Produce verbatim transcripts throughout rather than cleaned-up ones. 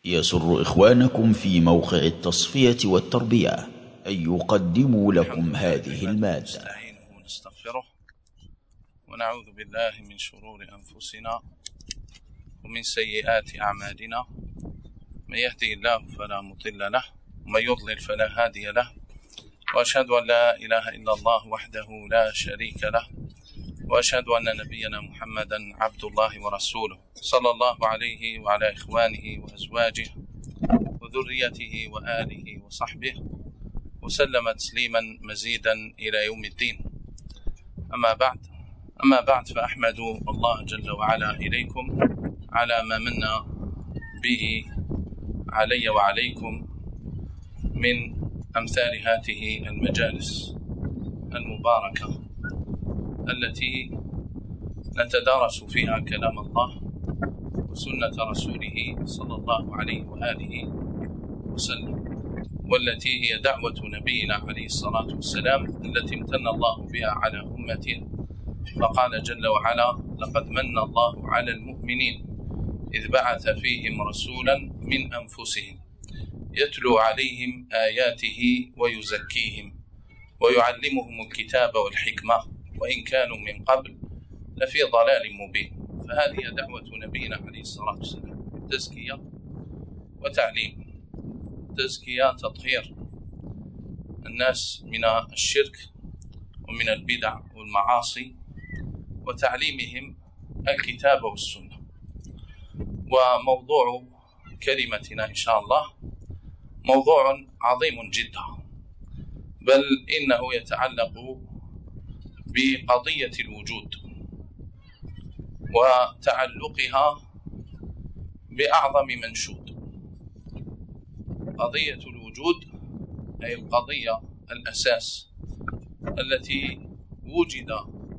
يسر إخوانكم في موقع التصفية والتربية أن يقدموا لكم هذه المادة. نستعينه ونستغفره ونعوذ بالله من شرور أنفسنا ومن سيئات أعمالنا، من يهدي الله فلا مضل له ومن يضلل فلا هادي له، وأشهد أن لا إله إلا الله وحده لا شريك له، وأشهد أن نبينا محمدا عبد الله ورسوله صلى الله عليه وعلى إخوانه وأزواجه وذريته وآله وصحبه وسلم تسليما مزيدا إلى يوم الدين. أما بعد أما بعد فأحمد الله جل وعلا إليكم على ما من به علي وعليكم من أمثال هذه المجالس المباركة التي نتدارس فيها كلام الله وسنة رسوله صلى الله عليه وآله وسلم، والتي هي دعوة نبينا عليه الصلاة والسلام التي امتن الله بها على أمته، فقال جل وعلا: لقد من الله على المؤمنين إذ بعث فيهم رسولا من أنفسهم يتلو عليهم آياته ويزكيهم ويعلمهم الكتاب والحكمة وإن كانوا من قبل لفي ضلال مبين. فهذه دعوة نبينا عليه الصلاة والسلام: تزكية وتعليم، تزكية تطهير الناس من الشرك ومن البدع والمعاصي، وتعليمهم الكتاب والسنة. وموضوع كلمتنا إن شاء الله موضوع عظيم جدا، بل إنه يتعلق بقضية الوجود وتعلقها بأعظم منشود. قضية الوجود أي القضية الأساس التي وجد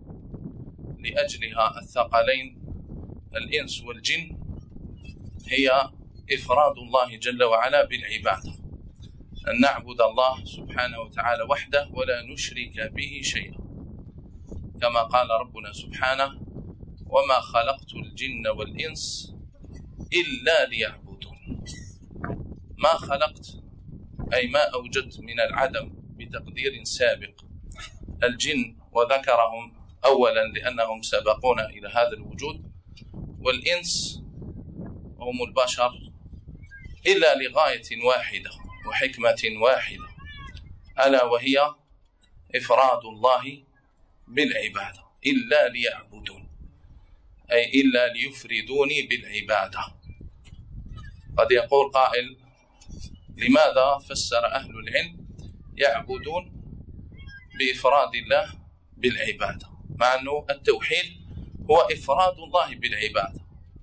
لأجلها الثقلين الإنس والجن، هي إفراد الله جل وعلا بالعبادة، أن نعبد الله سبحانه وتعالى وحده ولا نشرك به شيئا، كما قال ربنا سبحانه: وما خلقت الجن والإنس إلا ليعبدون. ما خلقت أي ما أوجدت من العدم بتقدير سابق الجن، وذكرهم أولا لأنهم سبقونا إلى هذا الوجود، والإنس هم البشر إلا لغاية واحدة وحكمة واحدة، ألا وهي إفراد الله بالعبادة، إلا ليعبدون أي إلا ليفردوني بالعبادة. قد يقول قائل: لماذا فسر أهل العلم يعبدون بإفراد الله بالعبادة، مع أنه التوحيد هو إفراد الله بالعبادة،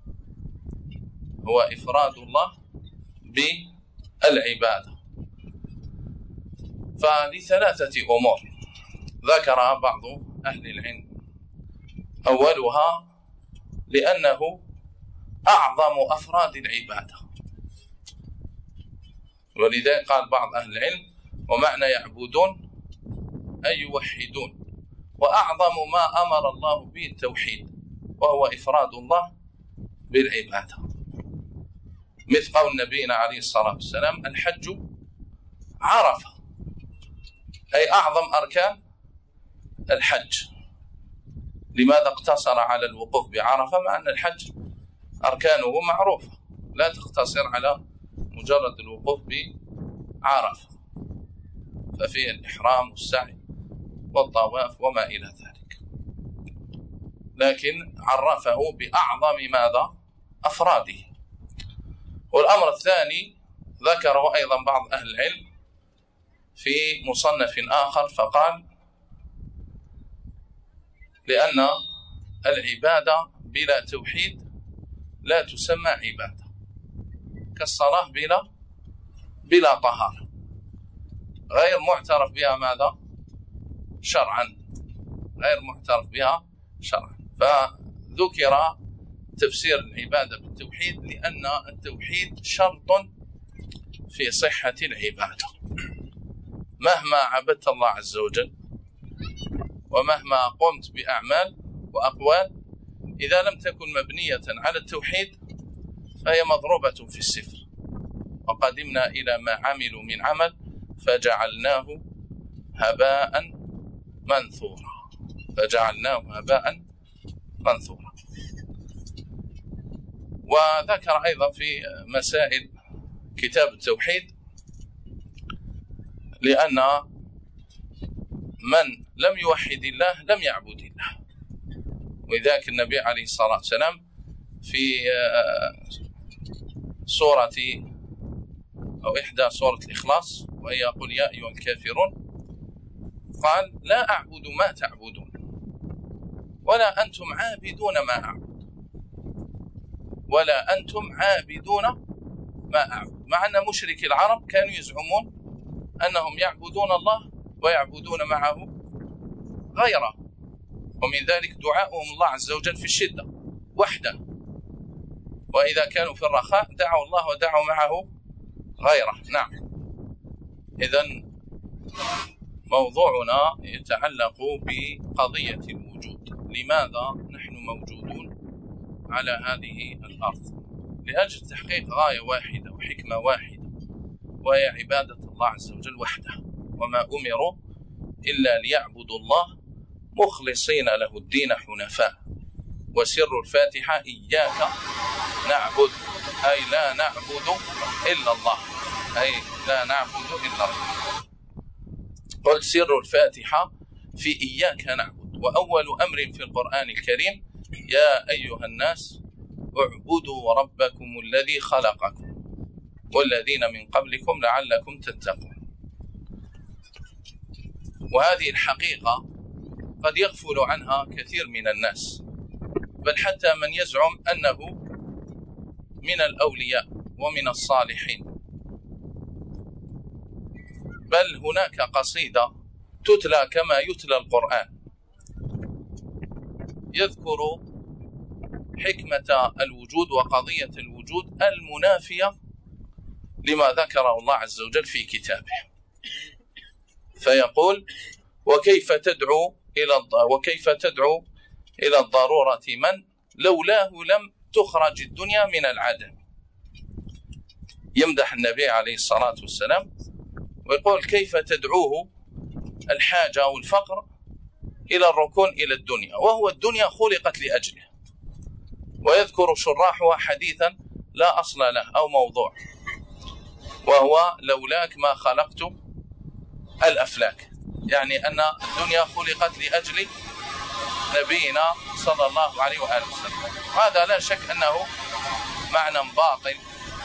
هو إفراد الله بالعبادة. فلثلاثة أمور ذكر بعض أهل العلم. أولها لأنه أعظم أفراد العبادة، ولذلك قال بعض أهل العلم: ومعنى يعبدون أي يوحدون، وأعظم ما أمر الله به التوحيد وهو إفراد الله بالعبادة، مثل قول نبينا عليه الصلاة والسلام: الحج عرفة، أي أعظم أركان الحج. لماذا اقتصر على الوقوف بعرفة مع أن الحج أركانه معروفة، لا تقتصر على مجرد الوقوف بعرفة، ففيه الإحرام والسعي والطواف وما إلى ذلك، لكن عرفه بأعظم ماذا؟ أفراده. والأمر الثاني ذكره أيضا بعض أهل العلم في مصنف آخر، فقال: لأن العبادة بلا توحيد لا تسمى عبادة، كالصلاة بلا بلا طهارة، غير معترف بها ماذا؟ شرعا، غير معترف بها شرعا. فذكر تفسير العبادة بالتوحيد لأن التوحيد شرط في صحة العبادة. مهما عبدت الله عز وجل ومهما قمت بأعمال وأقوال، إذا لم تكن مبنية على التوحيد فهي مضروبة في الصفر، وقدمنا إلى ما عملوا من عمل فجعلناه هباء منثورا فجعلناه هباء منثورا. وذكر أيضا في مسائل كتاب التوحيد لأن من لم يوحد الله لم يعبد الله، وذاك النبي عليه الصلاة والسلام في سورة أو إحدى سورة الإخلاص وهي قل يا أيها الكافرون قال لا أعبد ما تعبدون ولا أنتم عابدون ما أعبد ولا أنتم عابدون ما أعبد، مع أن مشركي العرب كانوا يزعمون أنهم يعبدون الله ويعبدون معه غيره، ومن ذلك دعاؤهم الله عز وجل في الشدة وحده، وإذا كانوا في الرخاء دعوا الله ودعوا معه غيره. نعم، إذن موضوعنا يتعلق بقضية الوجود. لماذا نحن موجودون على هذه الأرض؟ لأجل تحقيق غاية واحدة وحكمة واحدة، وهي عبادة الله عز وجل وحده، وما أمروا إلا ليعبدوا الله مخلصين له الدين حنفاء. وسر الفاتحة إياك نعبد، أي لا نعبد إلا الله، أي لا نعبد إلا الله. قل سر الفاتحة في إياك نعبد. وأول أمر في القرآن الكريم يا أيها الناس اعبدوا ربكم الذي خلقكم والذين من قبلكم لعلكم تتقون. وهذه الحقيقة قد يغفل عنها كثير من الناس، بل حتى من يزعم أنه من الأولياء ومن الصالحين. بل هناك قصيدة تتلى كما يتلى القرآن يذكر حكمة الوجود وقضية الوجود المنافية لما ذكره الله عز وجل في كتابه، فيقول وكيف تدعو إلى وكيف تدعو إلى الضرورة من لولاه لم تخرج الدنيا من العدم. يمدح النبي عليه الصلاة والسلام ويقول كيف تدعوه الحاجة والفقر إلى الركون إلى الدنيا، وهو الدنيا خلقت لأجله. ويذكر شراحها حديثا لا أصل له أو موضوع، وهو لولاك ما خلقت الأفلاك، يعني أن الدنيا خلقت لأجل نبينا صلى الله عليه وآله وسلم. هذا لا شك أنه معنى باطل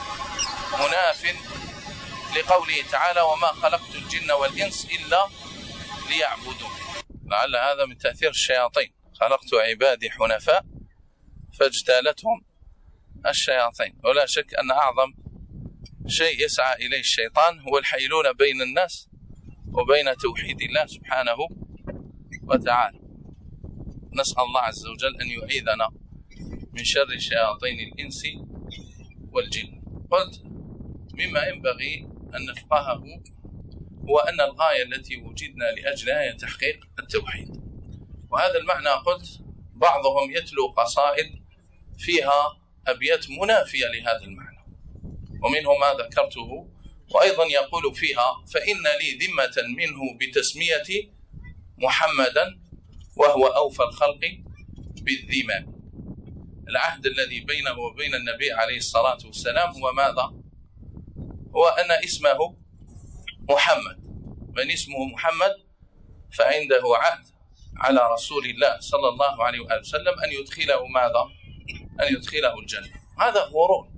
مناف لقوله تعالى وما خلقت الجن والإنس إلا ليعبدون. لعل هذا من تأثير الشياطين، خلقت عبادي حنفاء فاجتالتهم الشياطين. ولا شك أن أعظم شيء يسعى إليه الشيطان هو الحيلولة بين الناس وبين توحيد الله سبحانه وتعالى. نسأل الله عز وجل أن يعيذنا من شر شياطين الإنس والجن. قلت مما ينبغي أن نفقهه هو أن الغاية التي وجدنا لأجلها هي تحقيق التوحيد. وهذا المعنى قلت بعضهم يتلو قصائد فيها أبيات منافية لهذا المعنى، ومنه ما ذكرته، وأيضا يقول فيها فإن لي ذمة منه بتسمية محمدا وهو أوفى الخلق بالذمم. العهد الذي بينه وبين النبي عليه الصلاة والسلام هو ماذا؟ هو أن اسمه محمد، من اسمه محمد فعنده عهد على رسول الله صلى الله عليه وآله وسلم أن يدخله ماذا؟ أن يدخله الجنة. هذا غرور،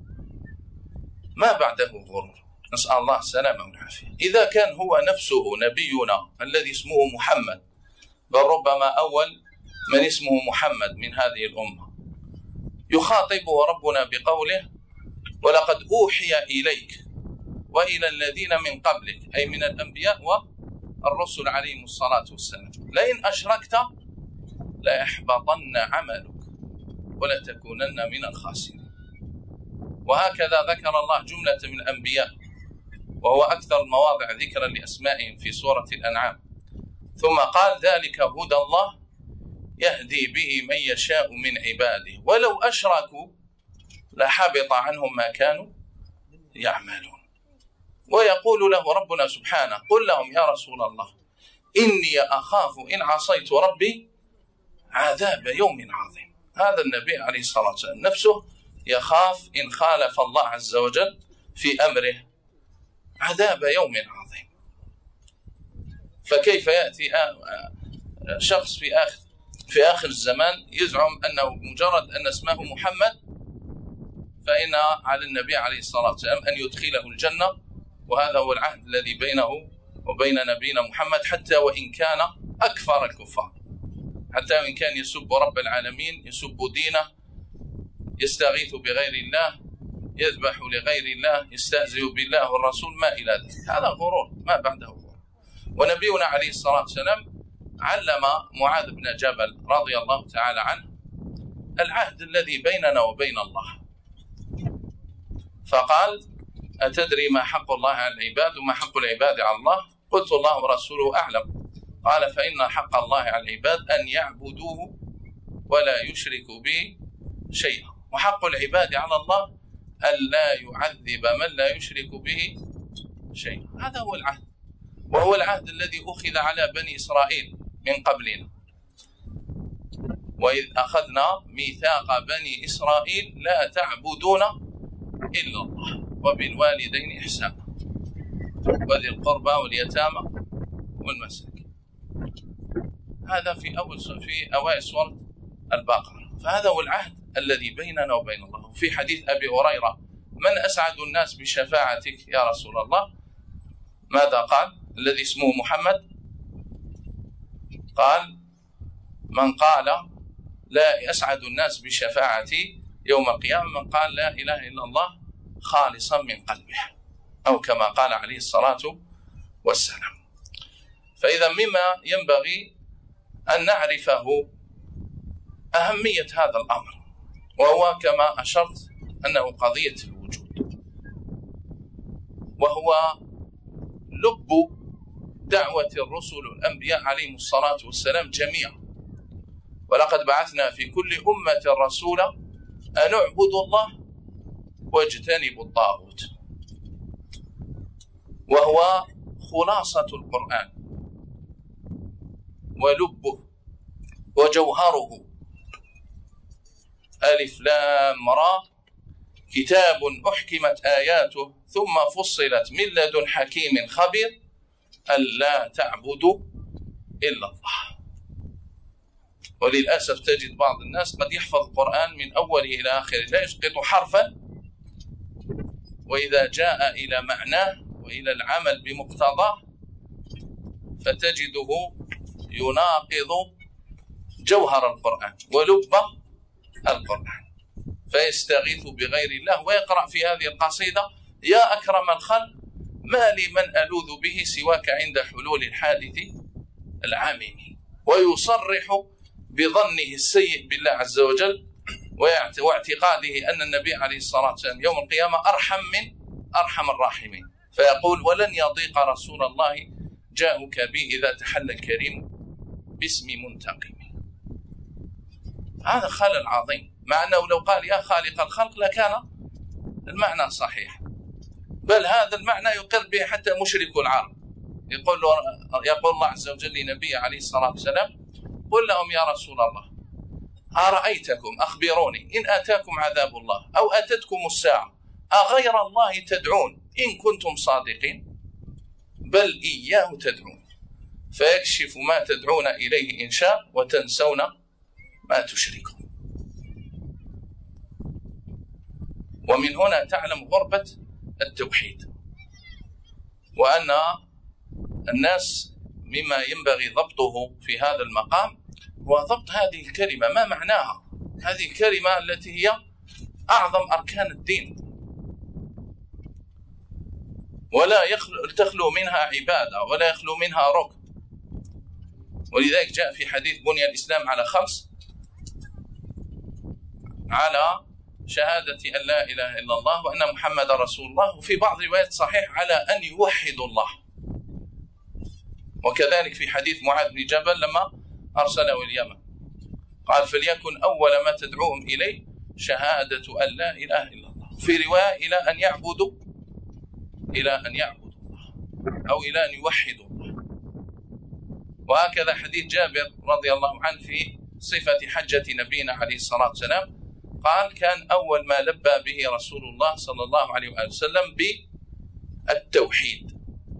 ما بعده غرور، نسأل الله السلامة والعافية. إذا كان هو نفسه نبينا الذي اسمه محمد، بل ربما أول من اسمه محمد من هذه الأمة، يخاطبه ربنا بقوله ولقد أوحي إليك وإلى الذين من قبلك، أي من الأنبياء والرسل عليهم الصلاة والسلام، لئن أشركت ليحبطن عملك ولتكونن من الخاسرين. وهكذا ذكر الله جملة من الأنبياء، وهو أكثر المواضع ذكرا لأسمائهم في سورة الأنعام. ثم قال ذلك هدى الله يهدي به من يشاء من عباده ولو أشركوا لحبط عنهم ما كانوا يعملون. ويقول له ربنا سبحانه: قل لهم يا رسول الله إني أخاف إن عصيت ربي عذاب يوم عظيم. هذا النبي عليه الصلاة والسلام نفسه يخاف إن خالف الله عز وجل في أمره عذاب يوم عظيم. فكيف يأتي شخص في آخر في آخر الزمان يزعم أنه مجرد أن اسمه محمد فإن على النبي عليه الصلاة والسلام أن يدخله الجنة، وهذا هو العهد الذي بينه وبين نبينا محمد، حتى وإن كان أكفر الكفار، حتى وإن كان يسب رب العالمين، يسب دينه، يستغيث بغير الله، يذبح لغير الله، يستهزئ بالله والرسول، ما إلى ذلك. هذا غرور، ما بعده غرور. ونبينا عليه الصلاة والسلام علم معاذ بن جبل رضي الله تعالى عنه العهد الذي بيننا وبين الله، فقال: أتدري ما حق الله على العباد وما حق العباد على الله؟ قلت: الله ورسوله أعلم. قال: فإن حق الله على العباد أن يعبدوه ولا يشركوا به شيئا، وحق العباد على الله أن لا يعذب من لا يشرك به شيئا. هذا هو العهد، وهو العهد الذي أخذ على بني إسرائيل من قبلنا. وإذ أخذنا ميثاق بني إسرائيل لا تعبدون إلا الله وبالوالدين إحسانا وذي القربى واليتامى والمساكين. هذا في أول في أوائل سورة البقرة. فهذا هو العهد الذي بيننا وبين الله. وفي حديث أبي هريرة: من أسعد الناس بشفاعتك يا رسول الله؟ ماذا قال الذي اسمه محمد؟ قال: من قال لا أسعد الناس بشفاعتي يوم القيامة من قال لا إله إلا الله خالصا من قلبه، أو كما قال عليه الصلاة والسلام. فإذا مما ينبغي أن نعرفه أهمية هذا الأمر، وهو كما أشرت أنه قضية الوجود، وهو لب دعوة الرسل والأنبياء عليهم الصلاة والسلام جميعا. ولقد بعثنا في كل أمة رسولا أن اعبدوا الله واجتنبوا الطاغوت، وهو خلاصة القرآن ولبه وجوهره. ألف لام را كتاب أحكمت آياته ثم فصلت من لدن حكيم خبير ألا تعبدوا إلا الله. وللأسف تجد بعض الناس قد يحفظ القرآن من أوله إلى آخره لا يسقط حرفا، وإذا جاء إلى معناه وإلى العمل بمقتضاه فتجده يناقض جوهر القرآن ولب القرآن، فيستغيث بغير الله ويقرأ في هذه القصيدة: يا أكرم الخلق ما لي من ألوذ به سواك عند حلول الحادث العامين، ويصرح بظنه السيء بالله عز وجل واعتقاده أن النبي عليه الصلاة والسلام يوم القيامة أرحم من أرحم الراحمين، فيقول: ولن يضيق رسول الله جاءك بي إذا تحل الكريم باسم منتقم. هذا خلل عظيم، مع أنه لو قال يا خالق الخلق لكان المعنى صحيح، بل هذا المعنى يقر به حتى مشرك العرب. يقول, يقول الله عز وجل لنبيه عليه الصلاة والسلام: قل لهم يا رسول الله أرأيتكم أخبروني إن آتاكم عذاب الله أو أتتكم الساعة أغير الله تدعون إن كنتم صادقين بل إياه تدعون فيكشف ما تدعون إليه إن شاء وتنسون ما تشركون. ومن هنا تعلم غربة التوحيد، وأن الناس مما ينبغي ضبطه في هذا المقام هو ضبط هذه الكلمة، ما معناها هذه الكلمة التي هي أعظم أركان الدين، ولا يخلو تخلو منها عبادة ولا يخلو منها ركن. ولذلك جاء في حديث: بني الإسلام على خمس: على شهادة أن لا إله إلا الله وأن محمد رسول الله، وفي بعض الروايات صحيح على أن يوحدوا الله. وكذلك في حديث معاذ بن جبل لما أرسله اليمن قال: فليكن أول ما تدعوهم إليه شهادة أن لا إله إلا الله، في رواية إلى أن يعبدوا إلى أن يعبدوا الله أو إلى أن يوحدوا الله. وهكذا حديث جابر رضي الله عنه في صفة حجة نبينا عليه الصلاة والسلام قال: كان أول ما لبى به رسول الله صلى الله عليه وسلم بالتوحيد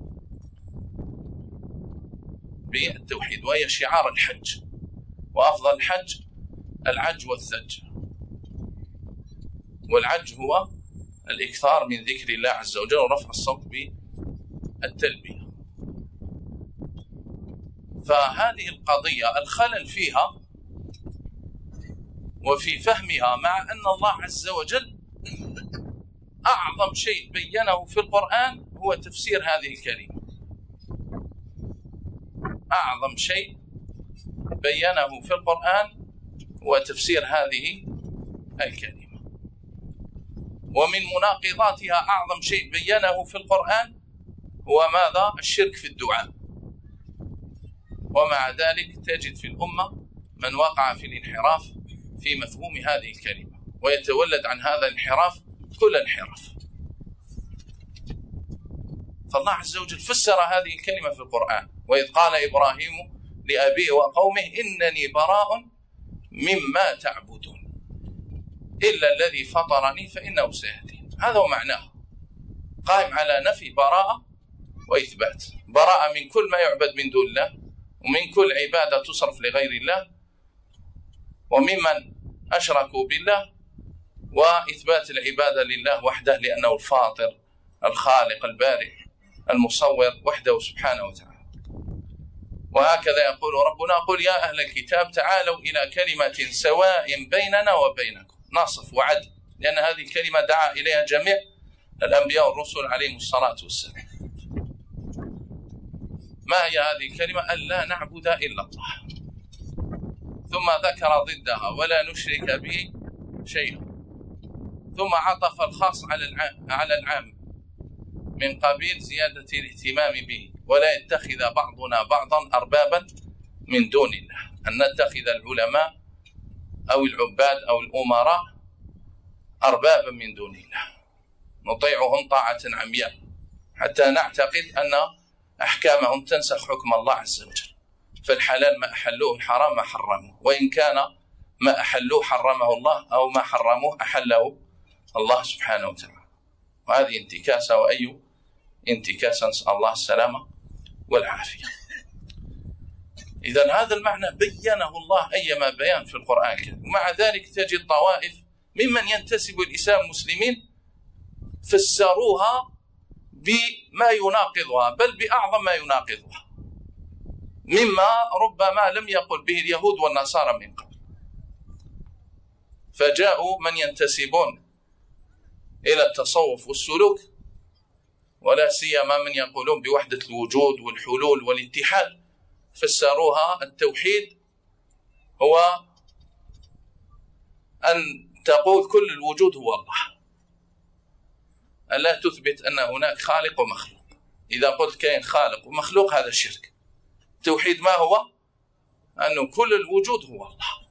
بالتوحيد وهي شعار الحج، وأفضل الحج العج والثج. والعج هو الإكثار من ذكر الله عز وجل ورفع الصوت بالتلبية. فهذه القضية الخلل فيها وفي فهمها، مع أن الله عز وجل أعظم شيء بينه في القرآن هو تفسير هذه الكلمة. أعظم شيء بينه في القرآن هو تفسير هذه الكلمة. ومن مناقضاتها أعظم شيء بينه في القرآن هو ماذا؟ الشرك في الدعاء. ومع ذلك تجد في الأمة من وقع في الانحراف في مفهوم هذه الكلمة، ويتولد عن هذا الانحراف كل انحراف. فالله عز وجل فسر هذه الكلمة في القرآن: وإذ قال إبراهيم لأبيه وقومه إنني براء مما تعبدون إلا الذي فطرني فإنه سيهدين. هذا هو معناه، قائم على نفي براءة وإثبات. براءة من كل ما يعبد من دون الله، ومن كل عبادة تصرف لغير الله، وممن أشركوا بالله، وإثبات العبادة لله وحده لأنه الفاطر الخالق البارئ المصور وحده سبحانه وتعالى. وهكذا يقول ربنا: قل يا أهل الكتاب تعالوا إلى كلمة سواء بيننا وبينكم. نصف وعدل، لأن هذه الكلمة دعا إليها جميع الأنبياء والرسل عليهم الصلاة والسلام. ما هي هذه الكلمة؟ ألا نعبد إلا الله، ثم ذكر ضدها: ولا نشرك به شيئا، ثم عطف الخاص على العام من قبيل زيادة الاهتمام به: ولا يتخذ بعضنا بعضا أربابا من دون الله، أن نتخذ العلماء أو العباد أو الأمراء أربابا من دون الله نطيعهم طاعة عمياء حتى نعتقد أن أحكامهم تنسخ حكم الله عز وجل. فالحلال ما أحلوه، الحرام ما حرموه، وإن كان ما أحلوه حرمه الله، أو ما حرموه أحله الله سبحانه وتعالى. وهذه انتكاسة، وأي انتكاسة، نسأل الله السلامة والعافية. إذن هذا المعنى بينه الله أيما بيان في القرآن الكريم. ومع ذلك تجد طوائف ممن ينتسب الإسلام مسلمين فسروها بما يناقضها، بل بأعظم ما يناقضها، مما ربما لم يقل به اليهود والنصارى من قبل. فجاءوا من ينتسبون إلى التصوف والسلوك، ولا سيما من يقولون بوحدة الوجود والحلول والاتحاد، فسروها التوحيد هو أن تقول كل الوجود هو الله، ألا تثبت أن هناك خالق ومخلوق. إذا قلت كائن خالق ومخلوق هذا الشرك. التوحيد ما هو؟ أن كل الوجود هو الله،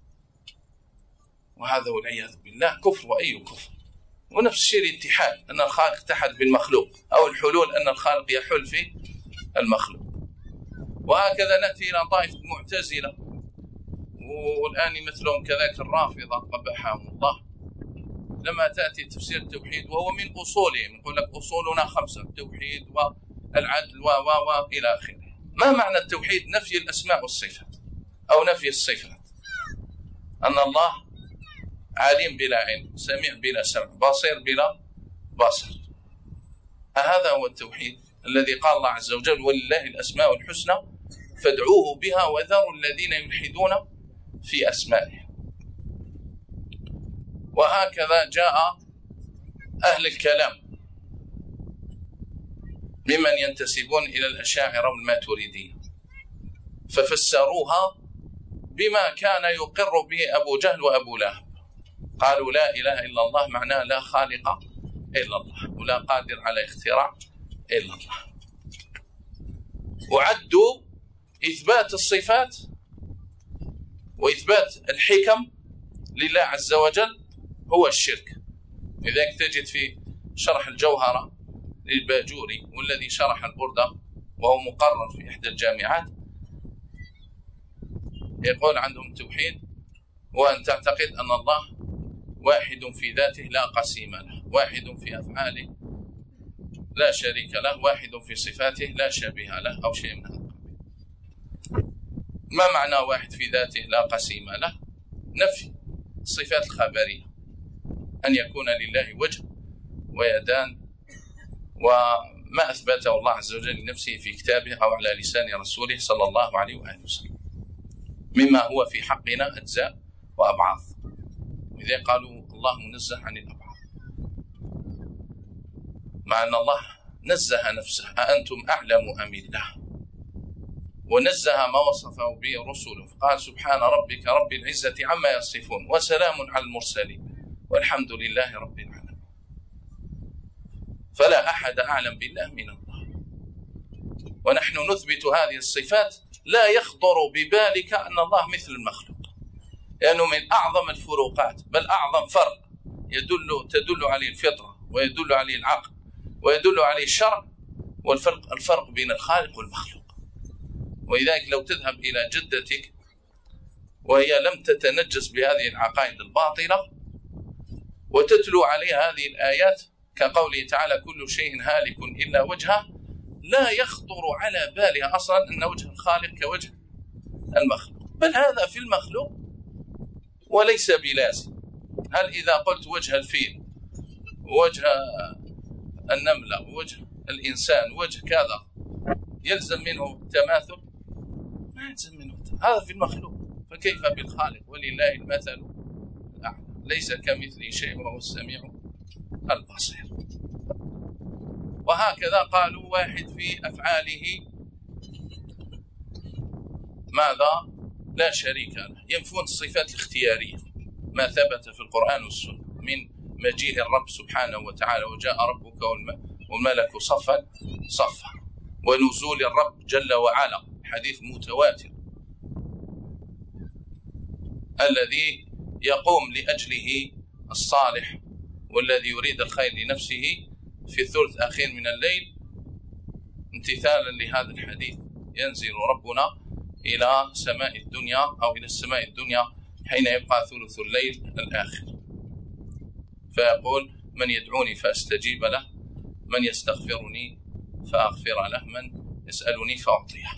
وهذا والعياذ بالله كفر، وأي كفر. ونفس الشيء الاتحاد، أن الخالق اتحد بالمخلوق، أو الحلول أن الخالق يحل في المخلوق. وهكذا نأتي إلى طائفة المعتزلة، والآن مثلهم كذلك الرافضة قبحهم الله، لما تأتي تفسير التوحيد وهو من أصولهم، يقول لك أصولنا خمسة: التوحيد والعدل و و و إلى آخره. ما معنى التوحيد؟ نفي الأسماء والصفات، أو نفي الصفات، أن الله عليم بلا علم، سميع بلا سمع، بصير بلا بصر. هذا هو التوحيد الذي قال الله عز وجل: ولله الأسماء الحسنى فادعوه بها وذروا الذين يلحدون في أسمائه. وهكذا جاء أهل الكلام ممن ينتسبون إلى الأشاعرة والماتريدية، ففسروها بما كان يقر به أبو جهل وأبو لهب. قالوا لا إله إلا الله معناه لا خالق إلا الله، ولا قادر على اختراع إلا الله. وعدوا إثبات الصفات وإثبات الحكم لله عز وجل هو الشرك. لذلك تجد في شرح الجوهرة للباجوري والذي شرح البردة وهو مقرر في إحدى الجامعات، يقول عندهم توحيد وأن تعتقد أن الله واحد في ذاته لا قسيم له، واحد في أفعاله لا شريك له، واحد في صفاته لا شبيه له، أو شيء من هذا. ما معنى واحد في ذاته لا قسيم له؟ نفي الصفات الخبرية، أن يكون لله وجه ويدان، وما أثبته الله عز وجل لنفسه في كتابه أو على لسان رسوله صلى الله عليه وآله وسلم، مما هو في حقنا أجزاء وأبعاض. وإذا قالوا الله منزه عن الأبعاض، مع أن الله نزه نفسه، أأنتم أعلم أم الله، ونزه ما وصفه به رسوله، فقال سبحان ربك رب العزة عما يصفون وسلام على المرسلين والحمد لله رب العالمين. فلا أحد أعلم بالله من الله. ونحن نثبت هذه الصفات، لا يخطر ببالك أن الله مثل المخلوق، لأنه من أعظم الفروقات، بل أعظم فرق يدل تدل عليه الفطرة ويدل عليه العقل ويدل عليه الشرع، والفرق الفرق بين الخالق والمخلوق. ولذلك لو تذهب إلى جدتك وهي لم تتنجس بهذه العقائد الباطلة وتتلو عليها هذه الآيات كقوله تعالى كل شيء هالك إلا وجهه، لا يخطر على بالها أصلا أن وجه الخالق كوجه المخلوق، بل هذا في المخلوق وليس بلازم. هل إذا قلت وجه الفيل وجه النملة وجه الإنسان وجه كذا يلزم منه تماثل؟ ما يلزم منه، هذا في المخلوق، فكيف بالخالق؟ ولله المثل الأعلى، ليس كمثله شيء وهو السميع البصير. وهكذا قالوا واحد في أفعاله ماذا؟ لا شريك له، ينفون الصفات الاختيارية، ما ثبت في القرآن والسنة من مجيء الرب سبحانه وتعالى وجاء ربك والملك صفا صفا، ونزول الرب جل وعلا حديث متواتر الذي يقوم لأجله الصالح والذي يريد الخير لنفسه في الثلث الأخير من الليل، امتثالا لهذا الحديث ينزل ربنا إلى سماء الدنيا أو إلى السماء الدنيا حين يبقى ثلث الليل الآخر، فيقول من يدعوني فأستجيب له، من يستغفرني فأغفر له، من يسألني فأعطيه.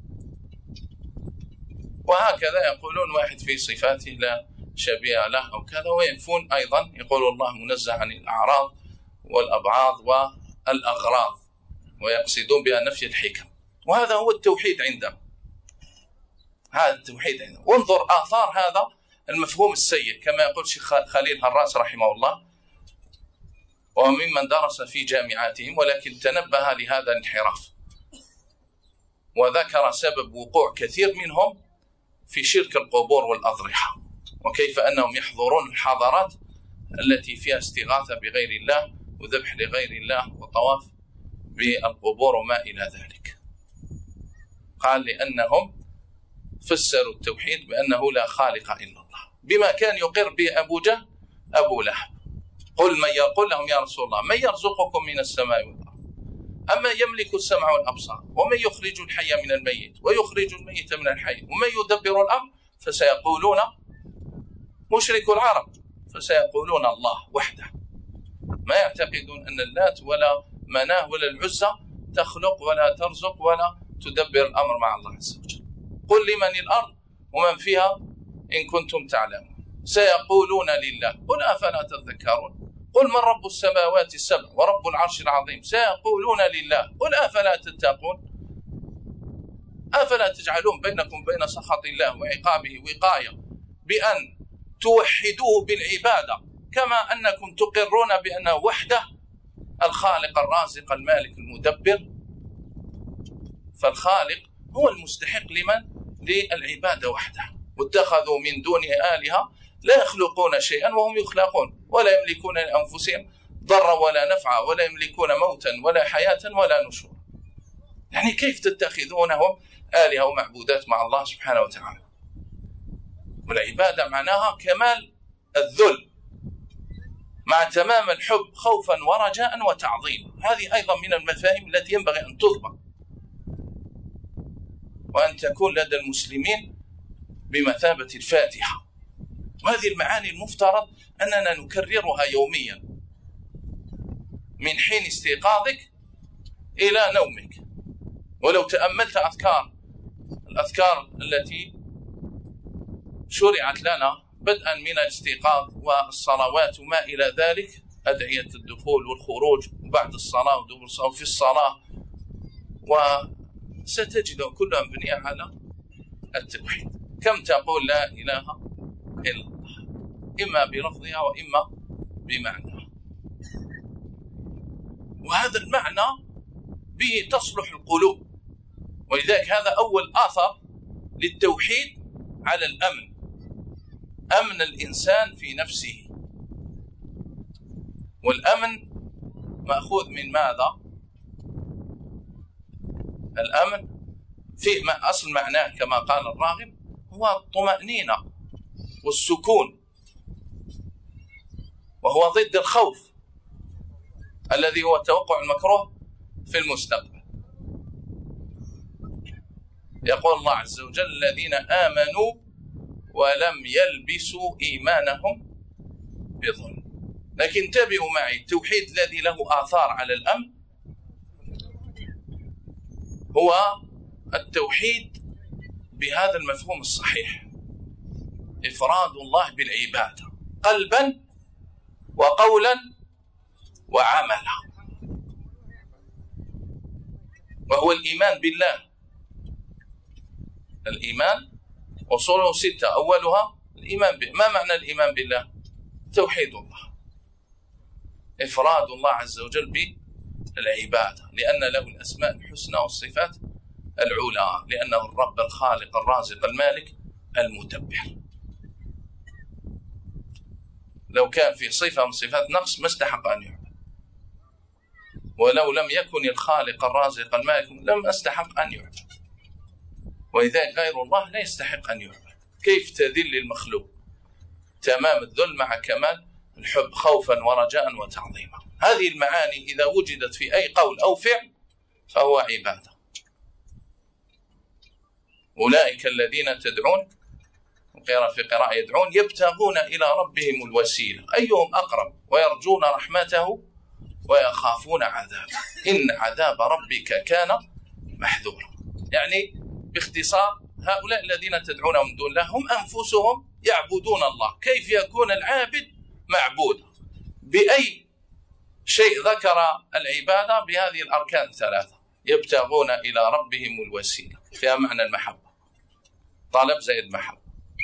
وهكذا يقولون واحد في صفاته لا شبيه له أو كذا، وينفون أيضا يقول الله منزه عن الأعراض والأبعاض والأغراض، ويقصدون بها نفي الحكم. وهذا هو التوحيد عندهم، هذا التوحيد عندهم. وانظر آثار هذا المفهوم السيء كما يقول شيخ خليل هراس رحمه الله، وممن درس في جامعاتهم، ولكن تنبه لهذا الانحراف وذكر سبب وقوع كثير منهم في شرك القبور والأضرحة، وكيف أنهم يحضرون الحضارات التي فيها استغاثة بغير الله وذبح لغير الله وطواف بالقبور وما إلى ذلك. قال لأنهم فسروا التوحيد بأنه لا خالق إلا الله، بما كان يقر به أبو جهل أبو لهب. قل من يقول لهم يا رسول الله من يرزقكم من السماء والأرض أما يملك السمع والأبصار ومن يخرج الحي من الميت ويخرج الميت من الحي ومن يدبر الأمر، فسيقولون مشرك العرب، فسيقولون الله وحده. ما يعتقدون أن اللات ولا مناه ولا العزى تخلق ولا ترزق ولا تدبر الأمر مع الله عز وجل. قل لمن الأرض ومن فيها إن كنتم تعلمون، سيقولون لله قل أفلا تذكرون. قل من رب السماوات السبع ورب العرش العظيم، سيقولون لله قل أفلا تتقون. أفلا تجعلون بينكم بين سخط الله وعقابه وقاية بأن توحدوه بالعبادة كما أنكم تقرون بأنه وحده الخالق الرازق المالك المدبر. فالخالق هو المستحق لمن؟ للعبادة وحده. واتخذوا من دون آلهة لا يخلقون شيئا وهم يخلقون ولا يملكون لأنفسهم ضرا ولا نفعا ولا يملكون موتا ولا حياة ولا نشورا. يعني كيف تتخذونهم آلهة ومعبودات مع الله سبحانه وتعالى؟ والعبادة معناها كمال الذل مع تمام الحب خوفا ورجاء وتعظيما. هذه أيضا من المفاهيم التي ينبغي أن تضبط وأن تكون لدى المسلمين بمثابة الفاتحة. وهذه المعاني المفترض أننا نكررها يوميا من حين استيقاظك إلى نومك. ولو تأملت أذكار الأذكار التي شرعت لنا بدءا من الاستيقاظ والصلوات وما إلى ذلك، أدعية الدخول والخروج وبعد الصلاة ودبر الصلاة وفي الصلاة، وستجد كلها مبنية على التوحيد. كم تقول لا إله إلا الله، إما بلفظها وإما بمعنى، وهذا المعنى به تصلح القلوب. ولذلك هذا أول آثر للتوحيد على الأمن، أمن الإنسان في نفسه. والأمن مأخوذ من ماذا؟ الأمن في أصل معناه كما قال الراغب هو الطمأنينة والسكون، وهو ضد الخوف الذي هو توقع المكروه في المستقبل. يقول الله عز وجل الذين آمنوا ولم يلبسوا إيمانهم بظلم. لكن انتبهوا معي، التوحيد الذي له آثار على الأمن هو التوحيد بهذا المفهوم الصحيح، إفراد الله بالعبادة قلبا وقولا وعملا، وهو الإيمان بالله. الإيمان أصوله ستة، أولها الإيمان به. ما معنى الإيمان بالله؟ توحيد الله، إفراد الله عز وجل بالعبادة، لأن له الأسماء الحسنى والصفات العلى، لأنه الرب الخالق الرازق المالك المدبر. لو كان في صفة من صفات نقص ما استحق أن يعبد، ولو لم يكن الخالق الرازق المالك لم استحق أن يعبد. ولذلك غير الله لا يستحق أن يعبد. كيف تذل المخلوق؟ تمام الذل مع كمال الحب، خوفا ورجاء وتعظيما. هذه المعاني إذا وجدت في أي قول أو فعل فهو عبادة. أولئك الذين تدعون، وقراءة في قراءة يدعون، يبتغون إلى ربهم الوسيلة أيهم أقرب ويرجون رحمته ويخافون عذابه إن عذاب ربك كان محذورا. يعني باختصار هؤلاء الذين تدعونهم من دون الله هم أنفسهم يعبدون الله. كيف يكون العابد معبودا؟ بأي شيء ذكر العبادة؟ بهذه الأركان الثلاثة: يبتغون إلى ربهم الوسيلة، فيها معنى المحبة، طلب زائد محبة،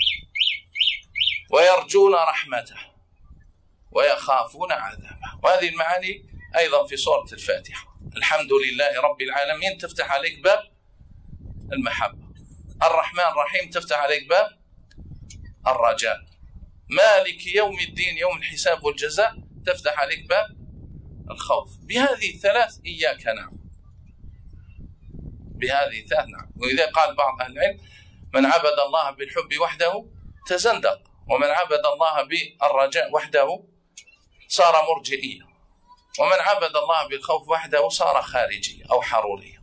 ويرجون رحمته ويخافون عذابه. وهذه المعاني أيضا في سورة الفاتحة. الحمد لله رب العالمين تفتح عليك باب المحبة، الرحمن الرحيم تفتح عليك باب الرجاء، مالك يوم الدين يوم الحساب والجزاء تفتح عليك باب الخوف. بهذه الثلاث إياك نعبد، بهذه الثلاث نعبد. وإذا قال بعض أهل العلم من عبد الله بالحب وحده تزندق، ومن عبد الله بالرجاء وحده صار مرجئيا، ومن عبد الله بالخوف وحده صار خارجيا أو حروريا.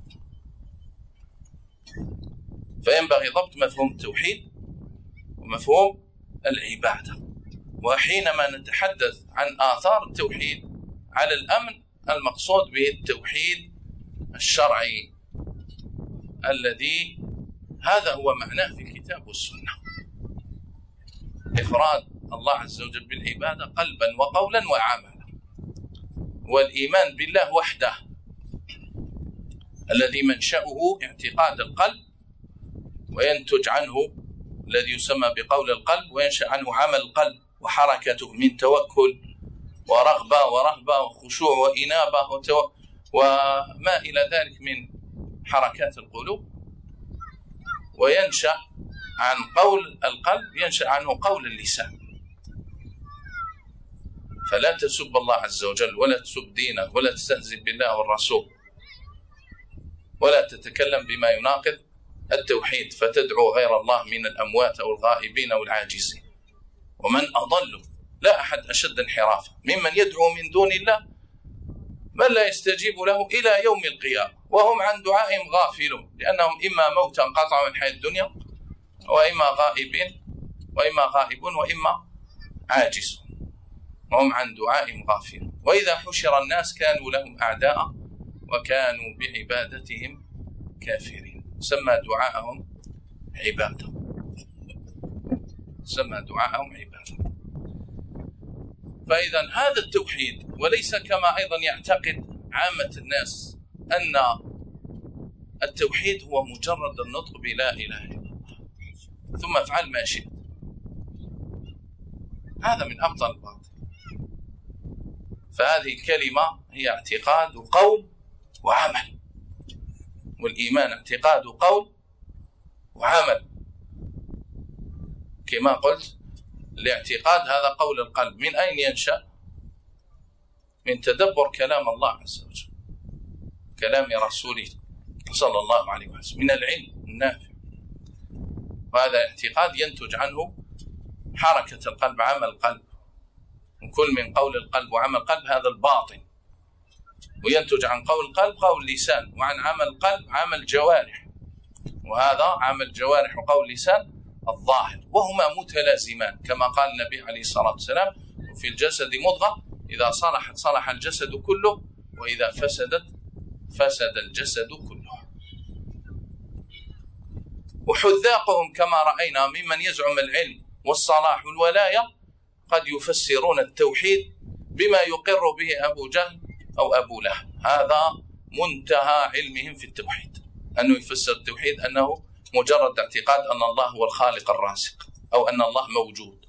فينبغي ضبط مفهوم التوحيد ومفهوم العبادة. وحينما نتحدث عن آثار التوحيد على الأمن المقصود به التوحيد الشرعي الذي هذا هو معناه في الكتاب والسنة، إفراد الله عز وجل بالعبادة قلبا وقولا وعملا، والإيمان بالله وحده الذي منشأه اعتقاد القلب وينتج عنه الذي يسمى بقول القلب، وينشأ عنه عمل القلب وحركته من توكل ورغبة ورهبة وخشوع وإنابة وتو... وما إلى ذلك من حركات القلوب. وينشأ عن قول القلب ينشأ عنه قول اللسان. فلا تسب الله عز وجل ولا تسب دينه ولا تستهزئ بالله والرسول ولا تتكلم بما يناقض التوحيد فتدعو غير الله من الأموات أو الغائبين أو العاجزين. ومن أضل لا أحد أشد انحرافا ممن يدعو من دون الله من لا يستجيب له إلى يوم القيامة وهم عن دعائهم غافلون، لأنهم إما موتا قطعوا من حياة الدنيا وإما غائبين وإما غائبون وإما عاجزون، وهم عن دعائهم غافلون. وإذا حشر الناس كانوا لهم أعداء وكانوا بعبادتهم كافرين. سمى دعاءهم عبادة، سمى دعاءهم عبادة. فإذا هذا التوحيد، وليس كما أيضا يعتقد عامة الناس أن التوحيد هو مجرد النطق بلا إله إلا الله ثم افعل ما شئت. هذا من أبطل الباطل. فهذه الكلمة هي اعتقاد وقول وعمل، والإيمان اعتقاد وقول وعمل. كما قلت الاعتقاد هذا قول القلب. من أين ينشأ؟ من تدبر كلام الله عز وجل، كلام رسوله صلى الله عليه وسلم، من العلم النافع. وهذا اعتقاد ينتج عنه حركة القلب، عمل القلب، وكل من قول القلب وعمل القلب هذا الباطن، وينتج عن قول القلب قول اللسان، وعن عمل القلب عمل جوارح، وهذا عمل جوارح وقول لسان الظاهر، وهما متلازمان كما قال النبي عليه الصلاة والسلام: وفي الجسد مضغة إذا صلحت صلح الجسد كله وإذا فسدت فسد الجسد كله. وحذاقهم كما رأينا ممن يزعم العلم والصلاح والولاية قد يفسرون التوحيد بما يقر به أبو جهل أو أبو لهب. هذا منتهى علمهم في التوحيد، أنه يفسر التوحيد أنه مجرد اعتقاد أن الله هو الخالق الرازق، أو أن الله موجود،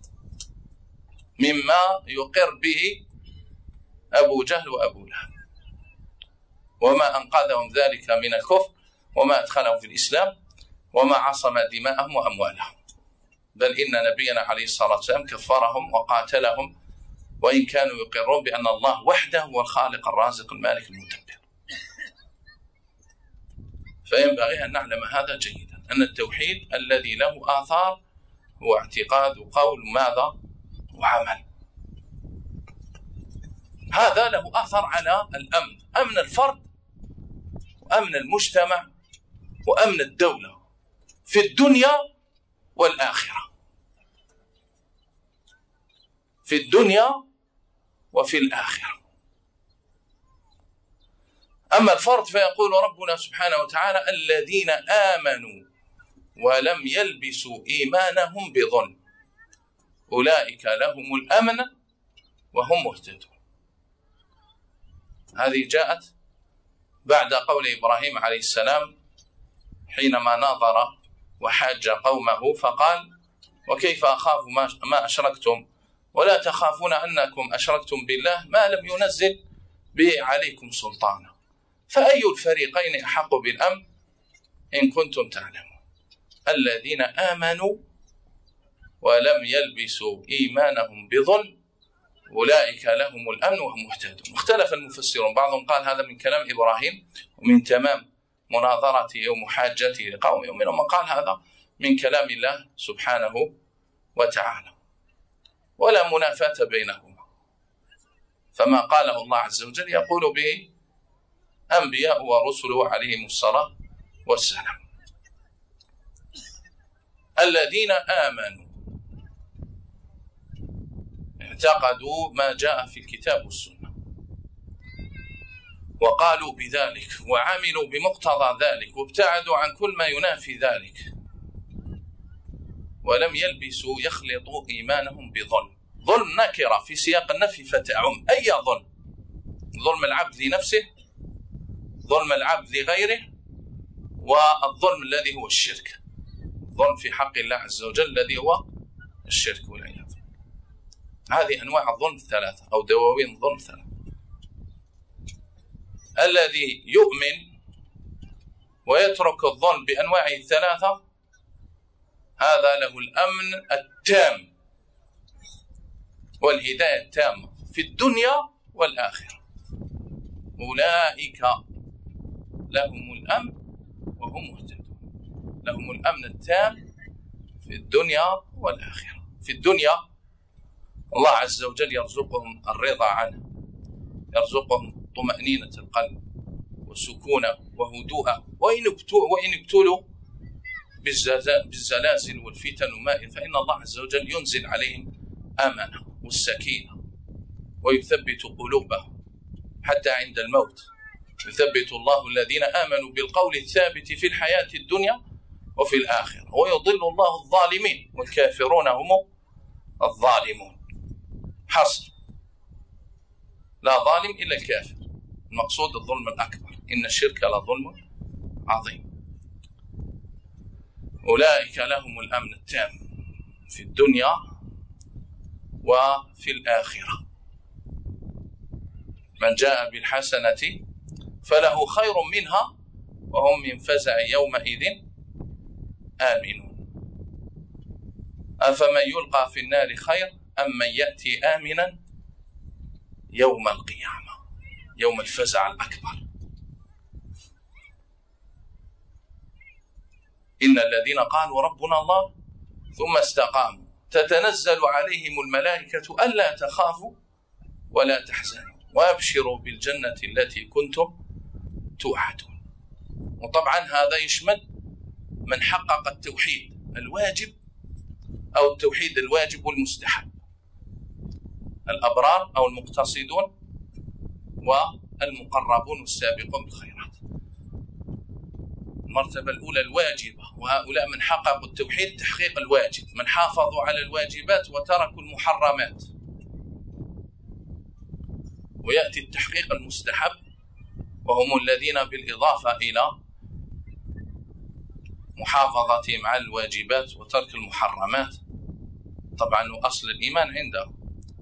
مما يقر به أبو جهل وأبو لهب، وما أنقذهم ذلك من الكفر وما أدخلهم في الإسلام وما عصم دماءهم وأموالهم، بل إن نبينا عليه الصلاة والسلام كفرهم وقاتلهم، وإن كانوا يقرون بأن الله وحده هو الخالق الرازق المالك المدبر. فينبغي أن نعلم هذا جيدا، أن التوحيد الذي له آثار هو اعتقاد وقول ماذا وعمل. هذا له أثر على الأمن، أمن الفرد وأمن المجتمع وأمن الدولة في الدنيا والآخرة، في الدنيا وفي الآخرة. أما الفرد فيقول ربنا سبحانه وتعالى: الذين آمنوا ولم يلبسوا إيمانهم بظلم أولئك لهم الأمن وهم مهتدون. هذه جاءت بعد قول إبراهيم عليه السلام حينما ناظر وحاج قومه فقال: وكيف أخاف ما أشركتم ولا تخافون أنكم أشركتم بالله ما لم ينزل به عليكم سلطانا، فأي الفريقين أحق بالأمن إن كنتم تعلمون. الذين آمنوا ولم يلبسوا إيمانهم بظلم أولئك لهم الأمن وهم مهتدون. اختلف المفسرون، بعضهم قال هذا من كلام إبراهيم ومن تمام مناظرته ومحاجته لقومه، ومنهم من قال هذا من كلام الله سبحانه وتعالى، ولا منافاة بينهما، فما قاله الله عز وجل يقول به أنبياء ورسله عليهم الصلاة والسلام. الذين آمنوا اعتقدوا ما جاء في الكتاب والسنة وقالوا بذلك وعملوا بمقتضى ذلك وابتعدوا عن كل ما ينافي ذلك، ولم يلبسوا يخلطوا إيمانهم بظلم. ظلم نكرة في سياق النفي فتعم أي ظلم: ظلم العبد لنفسه، ظلم العبد لغيره، والظلم الذي هو الشرك، ظلم في حق الله عز وجل الذي هو الشرك والعياذ. هذه أنواع الظلم ثلاثة أو دواوين الظلم ثلاثة. الذي يؤمن ويترك الظلم بأنواعه الثلاثة هذا له الأمن التام والهداية التامة في الدنيا والآخرة. أولئك لهم الأمن وهم مهتدون، لهم الأمن التام في الدنيا والآخرة. في الدنيا الله عز وجل يرزقهم الرضا عنه، يرزقهم طمأنينة القلب وسكونه وهدوءه، وإن ابتلوا بالزلازل والفتن وما فإن الله عز وجل ينزل عليهم أمانة والسكينة ويثبت قلوبهم حتى عند الموت. يثبت الله الذين آمنوا بالقول الثابت في الحياة الدنيا وفي الآخرة، ويضل الله الظالمين والكافرون هم الظالمون. حصر، لا ظالم إلا الكافر، المقصود الظلم الأكبر، إن الشرك لظلم عظيم. أولئك لهم الأمن التام في الدنيا وفي الآخرة. من جاء بالحسنة فله خير منها وهم من فزع يومئذ آمنون. أفمن يلقى في النار خير أم من يأتي آمنا يوم القيامة، يوم الفزع الأكبر. إن الذين قالوا ربنا الله ثم استقاموا تتنزل عليهم الملائكة ألا تخافوا ولا تحزنوا وأبشروا بالجنة التي كنتم توعدون. وطبعا هذا يشمل من حقق التوحيد الواجب أو التوحيد الواجب والمستحب، الأبرار أو المقتصدون والمقربون والسابقون بالخيرات. المرتبة الأولى الواجبة، وهؤلاء من حققوا التوحيد تحقيق الواجب، من حافظوا على الواجبات وتركوا المحرمات. ويأتي التحقيق المستحب، وهم الذين بالإضافة إلى محافظتهم على الواجبات وترك المحرمات، طبعا أصل الإيمان عندهم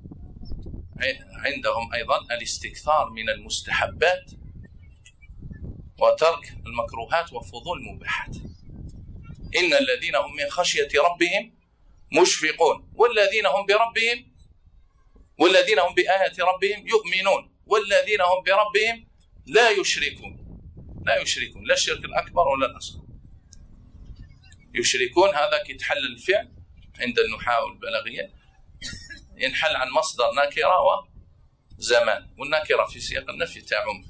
عندهم أيضا الاستكثار من المستحبات وترك المكروهات وفضول المباحات. إن الذين هم من خشية ربهم مشفقون والذين هم بربهم والذين هم بآيات ربهم يؤمنون والذين هم بربهم لا يشركون. لا يشركون، لا الشرك الأكبر ولا الأصغر. يشركون هذا يتحل الفعل عند النحاة والبلاغية، ينحل عن مصدر نكرة وزمان، والنكرة في سياق النفي تعم.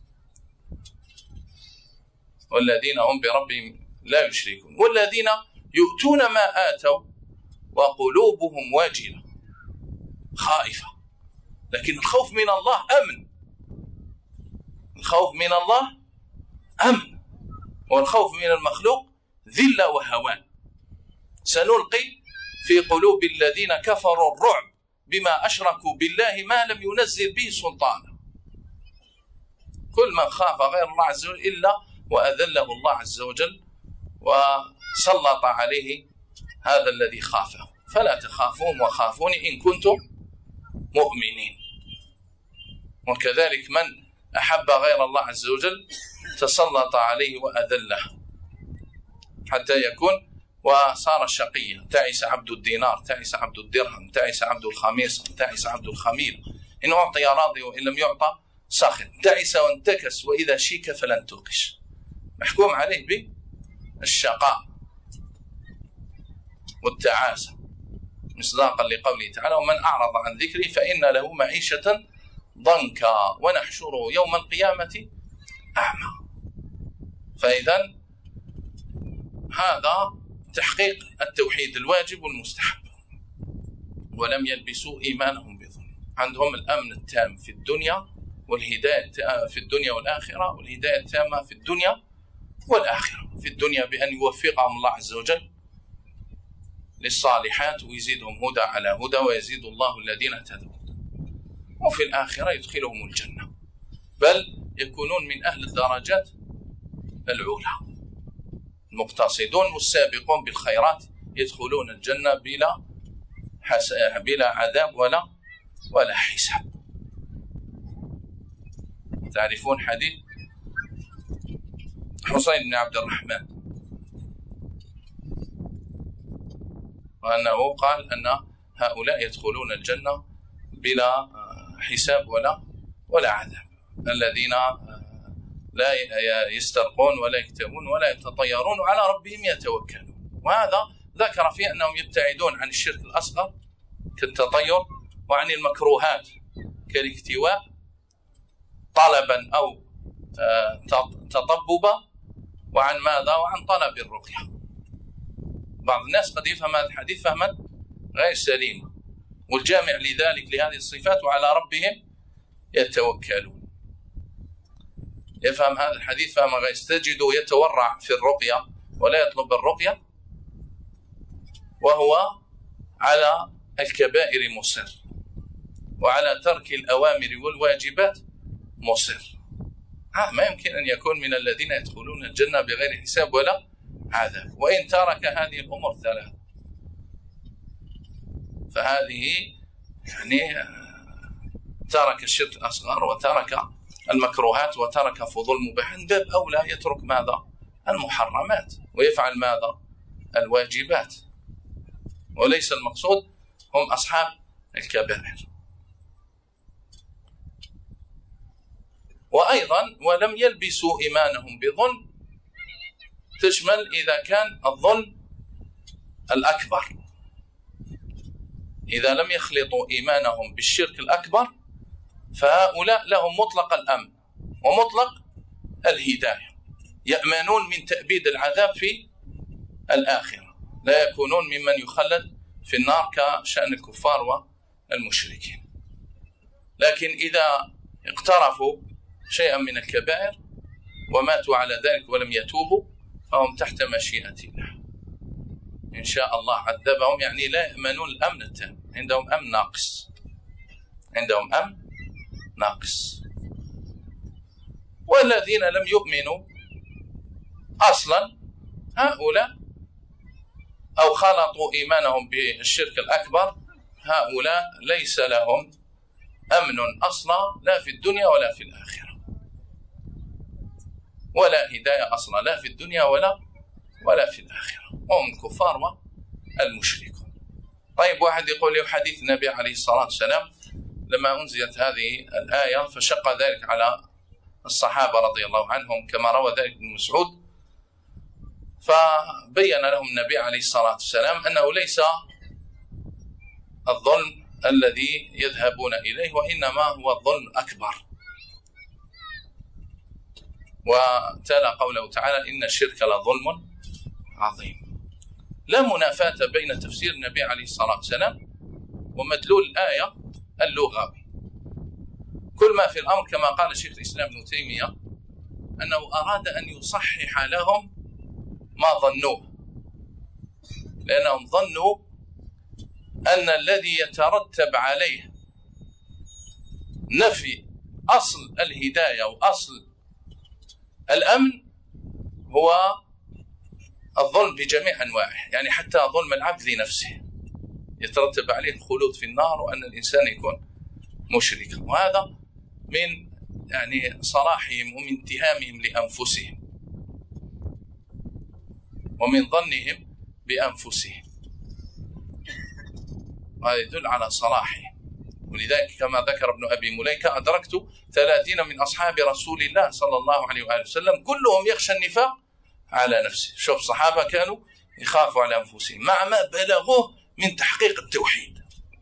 والذين هم بربهم لا يشركون والذين يؤتون ما آتوا وقلوبهم واجلة خائفة. لكن الخوف من الله أمن، الخوف من الله أمن، والخوف من المخلوق ذلة وهوان. سنلقي في قلوب الذين كفروا الرعب بما أشركوا بالله ما لم ينزل به سلطانا. كل من خاف غير الله عز وجل إلا وأذله الله عز وجل وسلط عليه هذا الذي خافه. فلا تخافون وخافوني إن كنتم مؤمنين. وكذلك من أحب غير الله عز وجل تسلط عليه وأذله حتى يكون وصار شقيا. تعس عبد الدينار، تعس عبد الدرهم، تعس عبد الخميصة، تعس عبد الخميل، إن أعطي راضي وإن لم يعطى ساخط، تعس وانتكس وإذا شيك فلن توقش. محكوم عليه بالشقاء والتعاسة مصداقا لقوله تعالى: ومن أعرض عن ذكري فإن له معيشة ضنكا ونحشره يوم القيامة أعمى. فإذا هذا تحقيق التوحيد الواجب والمستحب، ولم يلبسوا إيمانهم بظلم. عندهم الأمن التام في الدنيا والهداية في الدنيا والآخرة، والهداية التامة في الدنيا والآخرة. في الدنيا بأن يوفقهم الله عز وجل للصالحات ويزيدهم هدى على هدى، ويزيد الله الذين اهتدوا. وفي الآخرة يدخلهم الجنة، بل يكونون من أهل الدرجات العلى، المقتصدون والسابقون بالخيرات يدخلون الجنة بلا بلا عذاب ولا ولا حساب. تعرفون حديث حسين بن عبد الرحمن، وأنه قال أن هؤلاء يدخلون الجنة بلا حساب ولا ولا عذاب، الذين لا يسترقون ولا يكتمون ولا يتطيرون وعلى ربهم يتوكلون. وهذا ذكر فيه أنهم يبتعدون عن الشرك الأصغر كالتطير وعن المكروهات كالاكتواء طلبا أو تطببا، وعن ماذا؟ وعن طلب الرقية. بعض الناس قد يفهم هذا الحديث فهما غير سليم، والجامع لذلك لهذه الصفات وعلى ربهم يتوكلون. يفهم هذا الحديث فهما غير، تجده يتورع في الرقية ولا يطلب الرقية وهو على الكبائر مصر، وعلى ترك الأوامر والواجبات مصر. ها ما يمكن أن يكون من الذين يدخلون الجنة بغير حساب ولا عذاب، وإن ترك هذه الأمور الثلاث فهذه يعني ترك الشرك الأصغر وترك المكروهات وترك فضول المباح، من باب أولى يترك ماذا؟ المحرمات، ويفعل ماذا؟ الواجبات. وليس المقصود هم أصحاب الكبائر. وأيضا ولم يلبسوا إيمانهم بظلم تشمل إذا كان الظلم الأكبر، إذا لم يخلطوا إيمانهم بالشرك الأكبر فهؤلاء لهم مطلق الأمن ومطلق الهداية، يأمنون من تأبيد العذاب في الآخرة، لا يكونون ممن يخلد في النار كشأن الكفار والمشركين. لكن إذا اقترفوا شيئا من الكبائر وماتوا على ذلك ولم يتوبوا فهم تحت مشيئة الله، إن شاء الله عذبهم، يعني لا يأمنون الأمن التام، عندهم أمن ناقص، عندهم أمن ناقص. والذين لم يؤمنوا أصلا هؤلاء أو خلطوا إيمانهم بالشرك الأكبر، هؤلاء ليس لهم أمن أصلا لا في الدنيا ولا في الآخرة، ولا هداية أصلا لا في الدنيا ولا ولا في الآخرة، هم الكفار والمشركون. طيب واحد يقول لي حديث النبي عليه الصلاة والسلام لما أنزلت هذه الآية فشق ذلك على الصحابة رضي الله عنهم كما روى ذلك ابن مسعود، فبين لهم النبي عليه الصلاة والسلام أنه ليس الظلم الذي يذهبون إليه، وإنما هو الظلم الأكبر. وتلا قوله تعالى إن الشرك لظلم عظيم. لا منافاة بين تفسير النبي عليه الصلاة والسلام ومدلول الآية اللغوي. كل ما في الأمر كما قال الشيخ الإسلام ابن تيمية أنه أراد أن يصحح لهم ما ظنوه، لأنهم ظنوا أن الذي يترتب عليه نفي أصل الهداية وأصل الأمن هو الظلم بجميع أنواعه، يعني حتى ظلم العبد لنفسه يترتب عليه الخلود في النار وأن الإنسان يكون مشركا. وهذا من يعني صلاحهم ومن اتهامهم لأنفسهم ومن ظنهم بأنفسهم، وهذا يدل على صلاحهم. ولذلك كما ذكر ابن أبي مليكة أدركت ثلاثين من أصحاب رسول الله صلى الله عليه وآله وسلم كلهم يخشى النفاق على نفسه. شوف الصحابة كانوا يخافوا على أنفسهم مع ما بلغوه من تحقيق التوحيد،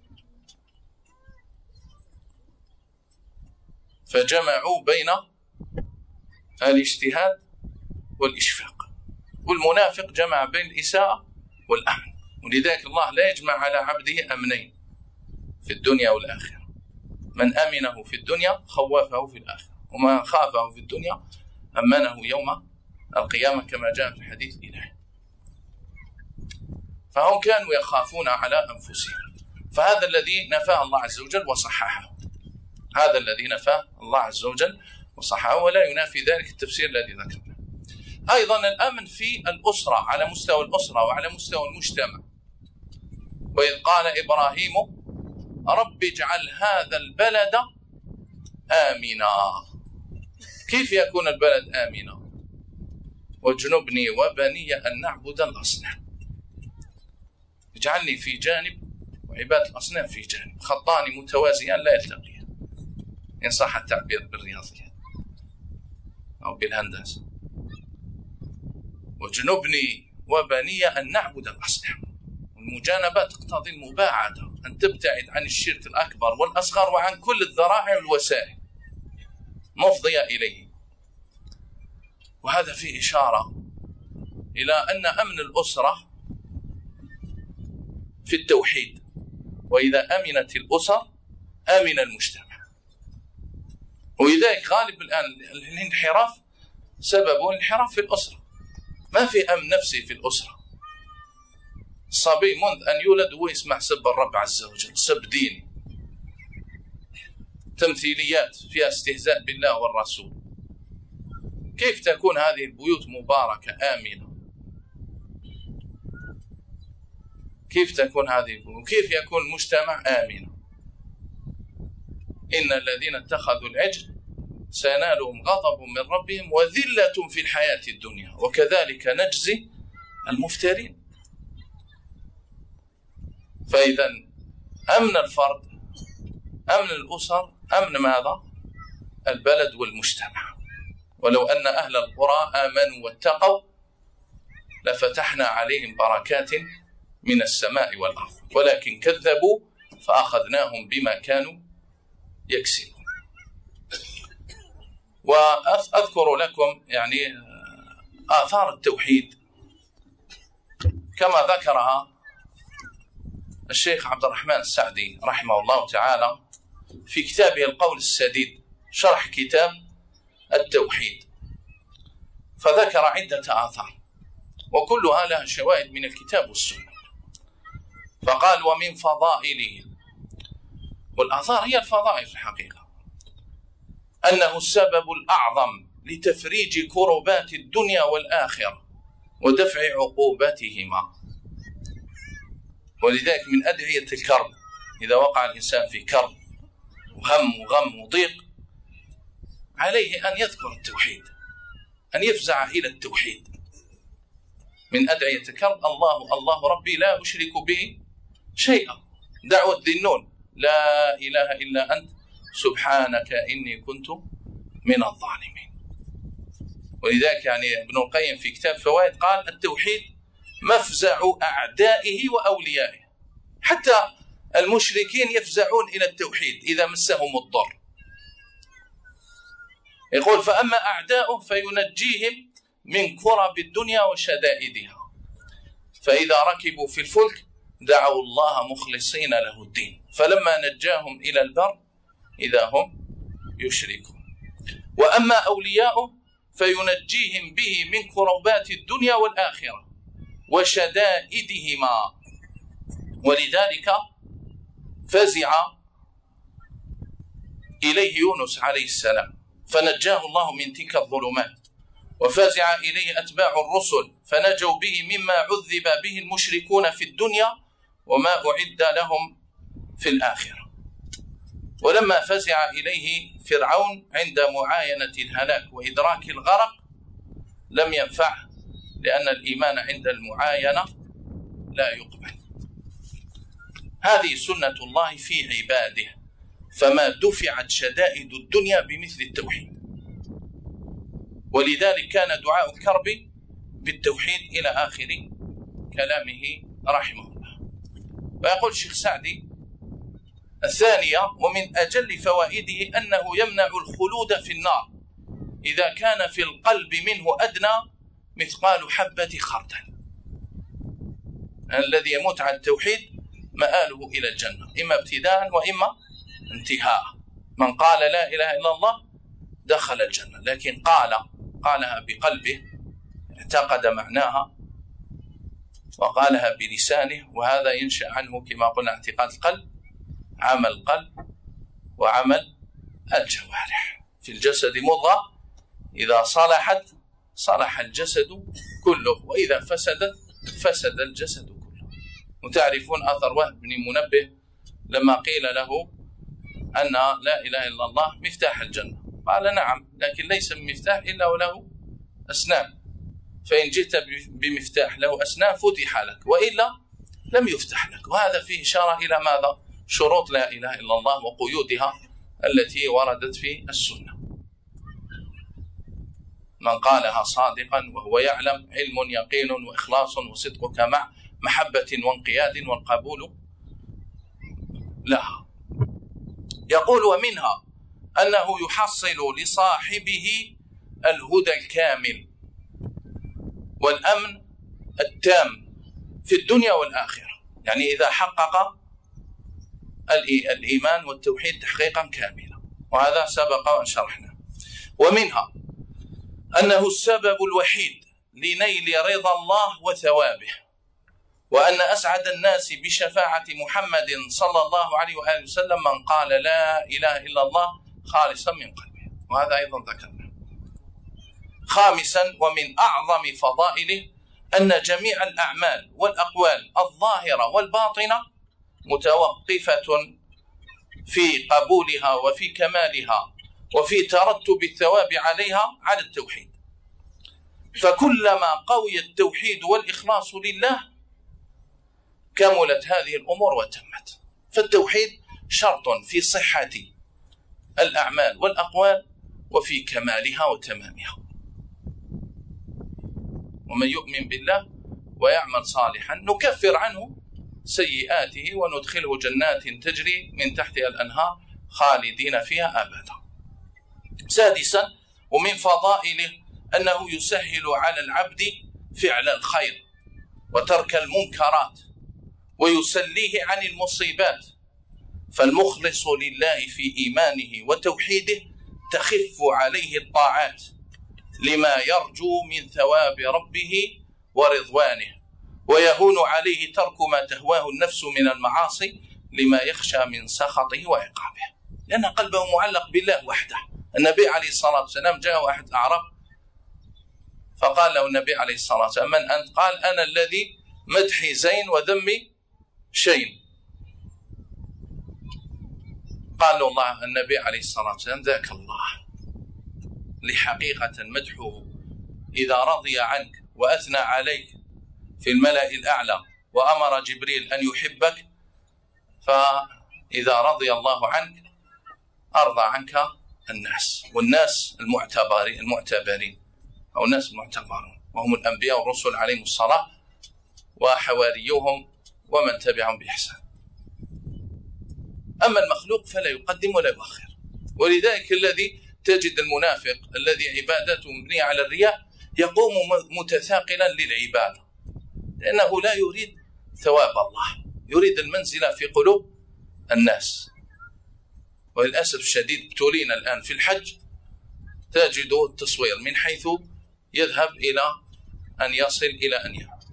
فجمعوا بين الاجتهاد والإشفاق. والمنافق جمع بين الإساءة والأمن، ولذلك الله لا يجمع على عبده أمنين في الدنيا والآخرة، من أمنه في الدنيا خوفه في الآخرة، ومن خافه في الدنيا أمنه يوم القيامة كما جاء في الحديث الإلهي. فهم كانوا يخافون على أنفسهم، فهذا الذي نفاه الله عز وجل وصححه، هذا الذي نفاه الله عز وجل وصححه، ولا ينافي ذلك التفسير الذي ذكرنا. أيضا الأمن في الأسرة على مستوى الأسرة وعلى مستوى المجتمع. وإذ قال إبراهيم رب اجعل هذا البلد آمنا. كيف يكون البلد آمنا؟ واجنبني وبني أن نعبد الأصنام. اجعلني في جانب وعبادة الأصنام في جانب، خطان متوازيان لا يلتقيان، إن صح التعبير بالرياضيات أو بالهندسة. واجنبني وبني أن نعبد الأصنام، والمجانبة تقتضي المباعدة أن تبتعد عن الشرك الأكبر والأصغر وعن كل الذرائع والوسائل مفضية إليه. وهذا فيه إشارة إلى أن أمن الأسرة في التوحيد، وإذا أمنت الأسر آمن المجتمع. ولذلك غالب الآن الانحراف سببه الانحراف في الأسرة، ما في أمن نفسي في الأسرة. الصبي منذ أن يولد هو يسمع سب الرب عز وجل، سب ديني، تمثيليات فيها استهزاء بالله والرسول. كيف تكون هذه البيوت مباركة آمنة؟ كيف تكون هذه البيوت؟ كيف يكون المجتمع آمنا؟ إن الذين اتخذوا العجل سينالهم غضب من ربهم وذلة في الحياة الدنيا وكذلك نجزي المفترين. فإذا أمن الفرد، أمن الأسر، أمن ماذا؟ البلد والمجتمع. ولو أن أهل القرى آمنوا واتقوا لفتحنا عليهم بركات من السماء والأرض، ولكن كذبوا فأخذناهم بما كانوا يكسبون. وأذكر لكم يعني آثار التوحيد كما ذكرها الشيخ عبد الرحمن السعدي رحمه الله تعالى في كتابه القول السديد شرح كتاب التوحيد، فذكر عدة آثار وكلها لها شواهد من الكتاب والسنة. فقال: ومن فضائله، والآثار هي الفضائل في الحقيقة، أنه السبب الأعظم لتفريج كربات الدنيا والآخرة ودفع عقوبتهما. ولذلك من أدعية الكرب إذا وقع الإنسان في كرب وهم وغم وضيق عليه أن يذكر التوحيد، أن يفزع إلى التوحيد. من أدعية الكرب: الله الله ربي لا أشرك به شيئا، دعوة ذي النون، لا إله إلا أنت سبحانك إني كنت من الظالمين. ولذلك يعني ابن القيم في كتاب فوائد قال: التوحيد مفزع أعدائه وأوليائه، حتى المشركين يفزعون إلى التوحيد إذا مسهم الضر. يقول: فأما أعداؤه فينجيهم من كرب الدنيا وشدائدها، فإذا ركبوا في الفلك دعوا الله مخلصين له الدين، فلما نجاهم إلى البر إذا هم يشركون. وأما أولياؤه فينجيهم به من كربات الدنيا والآخرة وشدائدهما. ولذلك فزع إليه يونس عليه السلام فنجاه الله من تلك الظلمات، وفزع إليه أتباع الرسل فنجوا به مما عذب به المشركون في الدنيا وما أعد لهم في الآخرة. ولما فزع إليه فرعون عند معاينة الهلاك وإدراك الغرق لم ينفعه، لأن الإيمان عند المعاينة لا يقبل. هذه سنة الله في عباده، فما دفعت شدائد الدنيا بمثل التوحيد. ولذلك كان دعاء الكرب بالتوحيد إلى آخر كلامه رحمه الله. ويقول الشيخ سعدي: الثانية ومن أجل فوائده أنه يمنع الخلود في النار إذا كان في القلب منه أدنى مثقال حبة خردل. الذي يموت على التوحيد مآله إلى الجنة، إما ابتداء وإما انتهاء. من قال لا إله إلا الله دخل الجنة، لكن قال قالها بقلبه، اعتقد معناها وقالها بلسانه، وهذا ينشأ عنه كما قلنا اعتقاد القلب، عمل القلب وعمل الجوارح. في الجسد مضغة إذا صلحت صلح الجسد كله، وإذا فسدت فسد الجسد كله. وتعرفون أثر وهب بن منبه لما قيل له أن لا إله إلا الله مفتاح الجنة، قال: نعم، لكن ليس بمفتاح إلا وله أسنان، فإن جئت بمفتاح له أسنان فتح لك، وإلا لم يفتح لك. وهذا فيه إشارة إلى ماذا؟ شروط لا إله إلا الله وقيودها التي وردت في السنة. من قالها صادقا وهو يعلم علم يقين وإخلاص وصدقك مع محبة وانقياد والقبول لها. يقول ومنها أنه يحصل لصاحبه الهدى الكامل والأمن التام في الدنيا والآخرة، يعني إذا حقق الإيمان والتوحيد تحقيقا كاملا، وهذا سبق وأن شرحنا. ومنها أنه السبب الوحيد لنيل رضا الله وثوابه، وأن أسعد الناس بشفاعة محمد صلى الله عليه وآله وسلم من قال لا إله إلا الله خالصا من قلبه، وهذا أيضا ذكرنا. خامسا ومن أعظم فضائله أن جميع الأعمال والأقوال الظاهرة والباطنة متوقفة في قبولها وفي كمالها وفي ترتب الثواب عليها على التوحيد، فكلما قوي التوحيد والإخلاص لله كملت هذه الأمور وتمت. فالتوحيد شرط في صحة الأعمال والأقوال وفي كمالها وتمامها. ومن يؤمن بالله ويعمل صالحا نكفر عنه سيئاته وندخله جنات تجري من تحتها الأنهار خالدين فيها أبدا. سادسا ومن فضائله أنه يسهل على العبد فعل الخير وترك المنكرات ويسليه عن المصيبات، فالمخلص لله في إيمانه وتوحيده تخف عليه الطاعات لما يرجو من ثواب ربه ورضوانه، ويهون عليه ترك ما تهواه النفس من المعاصي لما يخشى من سخطه وعقابه، لأن قلبه معلق بالله وحده. النبي عليه الصلاة والسلام جاء واحد أعراب فقال له النبي عليه الصلاة والسلام من أنت؟ قال أنا الذي مدحي زين وذمي شين. قال له الله النبي عليه الصلاة والسلام ذاك الله، لحقيقة مدحه إذا رضي عنك وأثنى عليك في الملأ الأعلى وأمر جبريل أن يحبك، فإذا رضي الله عنك أرضى عنك الناس، والناس المعتبرين المعتبرين أو الناس المعتبرون وهم الأنبياء والرسل عليهم الصلاة وحواريهم ومن تبعهم بإحسان. أما المخلوق فلا يقدم ولا يؤخر، ولذلك الذي تجد المنافق الذي عبادته مبنية على الرياء يقوم متثاقلا للعبادة، لأنه لا يريد ثواب الله، يريد المنزلة في قلوب الناس. وللأسف الشديد ابتلينا الآن في الحج تجد التصوير من حيث يذهب إلى أن يصل إلى أن يعود.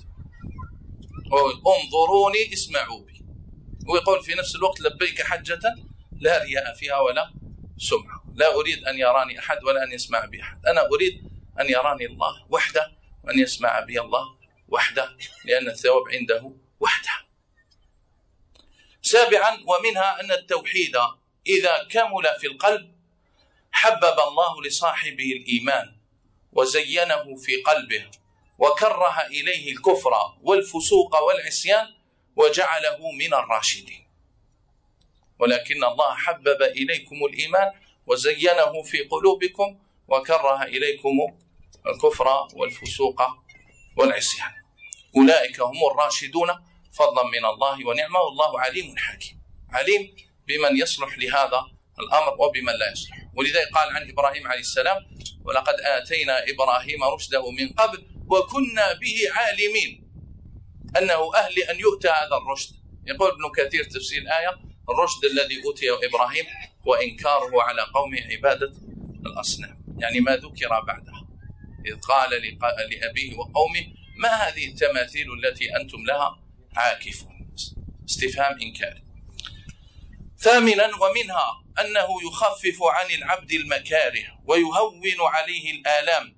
انظروني اسمعوا بي، ويقول في نفس الوقت لبيك حجة لا رياء فيها ولا سمعة، لا أريد أن يراني أحد ولا أن يسمع بي أحد، أنا أريد أن يراني الله وحده وأن يسمع بي الله وحده، لأن الثواب عنده وحده. سابعا ومنها أن التوحيد إذا كمل في القلب حبب الله لصاحبه الإيمان وزينه في قلبه وكره إليه الكفر والفسوق والعصيان وجعله من الراشدين. ولكن الله حبب إليكم الإيمان وزينه في قلوبكم وكره إليكم الكفر والفسوق والعصيان، أولئك هم الراشدون فضلا من الله ونعمه، والله عليم حكيم، عليم بمن يصلح لهذا الأمر وبمن لا يصلح. ولذلك قال عن إبراهيم عليه السلام ولقد آتينا إبراهيم رشده من قبل وكنا به عالمين أنه أهل أن يؤتى هذا الرشد. يقول ابن كثير تفسير الآية الرشد الذي أوتيه إبراهيم وإنكاره على قومه عبادة الأصنام، يعني ما ذكر بعدها إذ قال لأبيه وقومه ما هذه التماثيل التي أنتم لها عاكفون، استفهام إنكار. ثامنا ومنها أنه يخفف عن العبد المكاره ويهون عليه الآلام،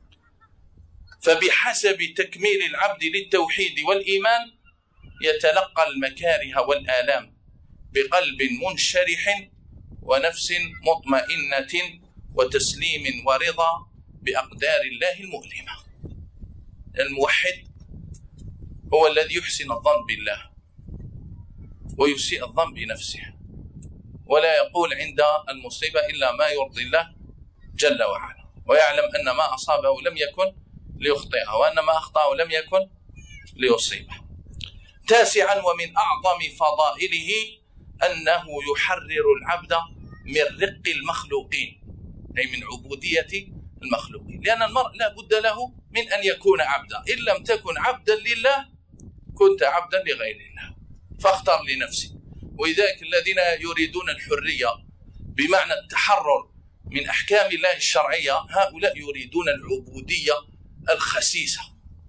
فبحسب تكميل العبد للتوحيد والإيمان يتلقى المكاره والآلام بقلب منشرح ونفس مطمئنة وتسليم ورضا بأقدار الله المؤلمة. الموحد هو الذي يحسن الظن بالله ويسيء الظن بنفسه، ولا يقول عند المصيبة إلا ما يرضي الله جل وعلا، ويعلم أن ما أصابه لم يكن ليخطئه وأن ما أخطأه لم يكن ليصيبه. تاسعا ومن أعظم فضائله أنه يحرر العبد من رق المخلوقين، أي من عبودية المخلوقين، لأن المرء لا بد له من أن يكون عبدا. إن لم تكن عبدا لله كنت عبدا لغير الله، فاختر لنفسك. ولذلك الذين يريدون الحرية بمعنى التحرر من أحكام الله الشرعية، هؤلاء يريدون العبودية الخسيسة،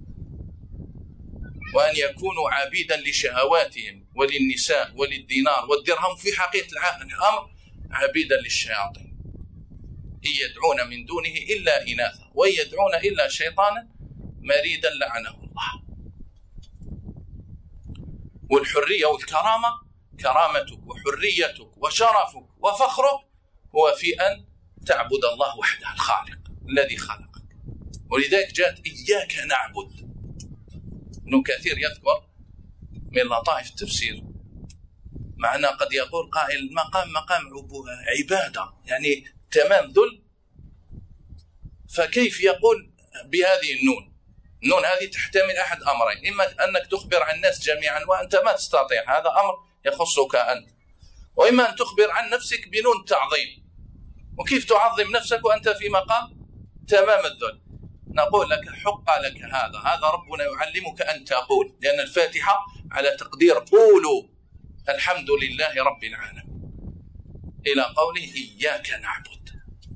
وأن يكونوا عبيدا لشهواتهم وللنساء وللدينار والدرهم، في حقيقة الأمر عبيدا للشياطين، إن يدعون من دونه إلا إناثا وإن يدعون إلا شيطانا مريدا لعنه الله. والحرية والكرامة، كرامتك وحريتك وشرفك وفخرك هو في أن تعبد الله وحده الخالق الذي خلقك. ولذلك جاءت إياك نعبد. ابن كثير يذكر من لطائف التفسير، معنا قد يقول قائل المقام مقام عبادة، يعني تمام ذل، فكيف يقول بهذه النون؟ النون هذه تحتمل أحد أمرين، إما أنك تخبر عن الناس جميعا وأنت ما تستطيع، هذا أمر يخصك أنت، وإما أن تخبر عن نفسك بنون تعظيم. وكيف تعظم نفسك وأنت في مقام تمام الذل؟ نقول لك حق لك هذا، هذا ربنا يعلمك أن تقول، لأن الفاتحة على تقدير قولوا الحمد لله رب العالمين إلى قوله إياك نعبد.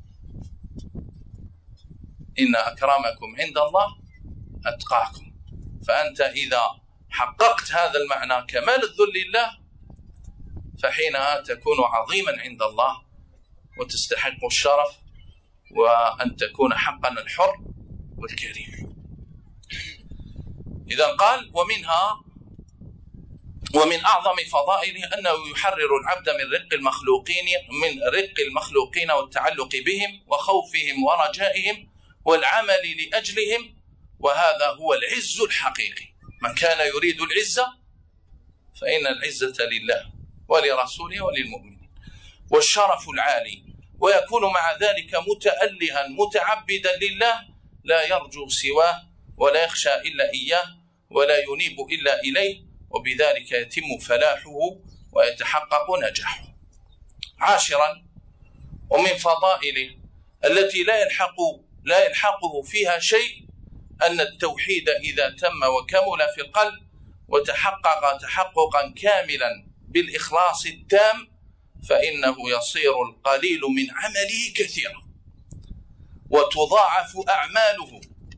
إن أكرمكم عند الله أتقاكم. فأنت إذا حققت هذا المعنى كمال الذل لله فحينها تكون عظيما عند الله وتستحق الشرف وأن تكون حقا الحر والكريم. إذا قال ومنها ومن أعظم فضائله أنه يحرر العبد من رق المخلوقين من رق المخلوقين والتعلق بهم وخوفهم ورجائهم والعمل لأجلهم، وهذا هو العز الحقيقي. من كان يريد العزة فإن العزة لله ولرسوله وللمؤمنين، والشرف العالي، ويكون مع ذلك متألها متعبدا لله، لا يرجو سواه ولا يخشى إلا إياه ولا ينيب إلا إليه، وبذلك يتم فلاحه ويتحقق نجاحه. عاشرا، ومن فضائله التي لا يلحق لا يلحقه فيها شيء أن التوحيد إذا تم وكمل في القلب وتحقق تحققا كاملا بالإخلاص التام فإنه يصير القليل من عمله كثيرا وتضاعف أعماله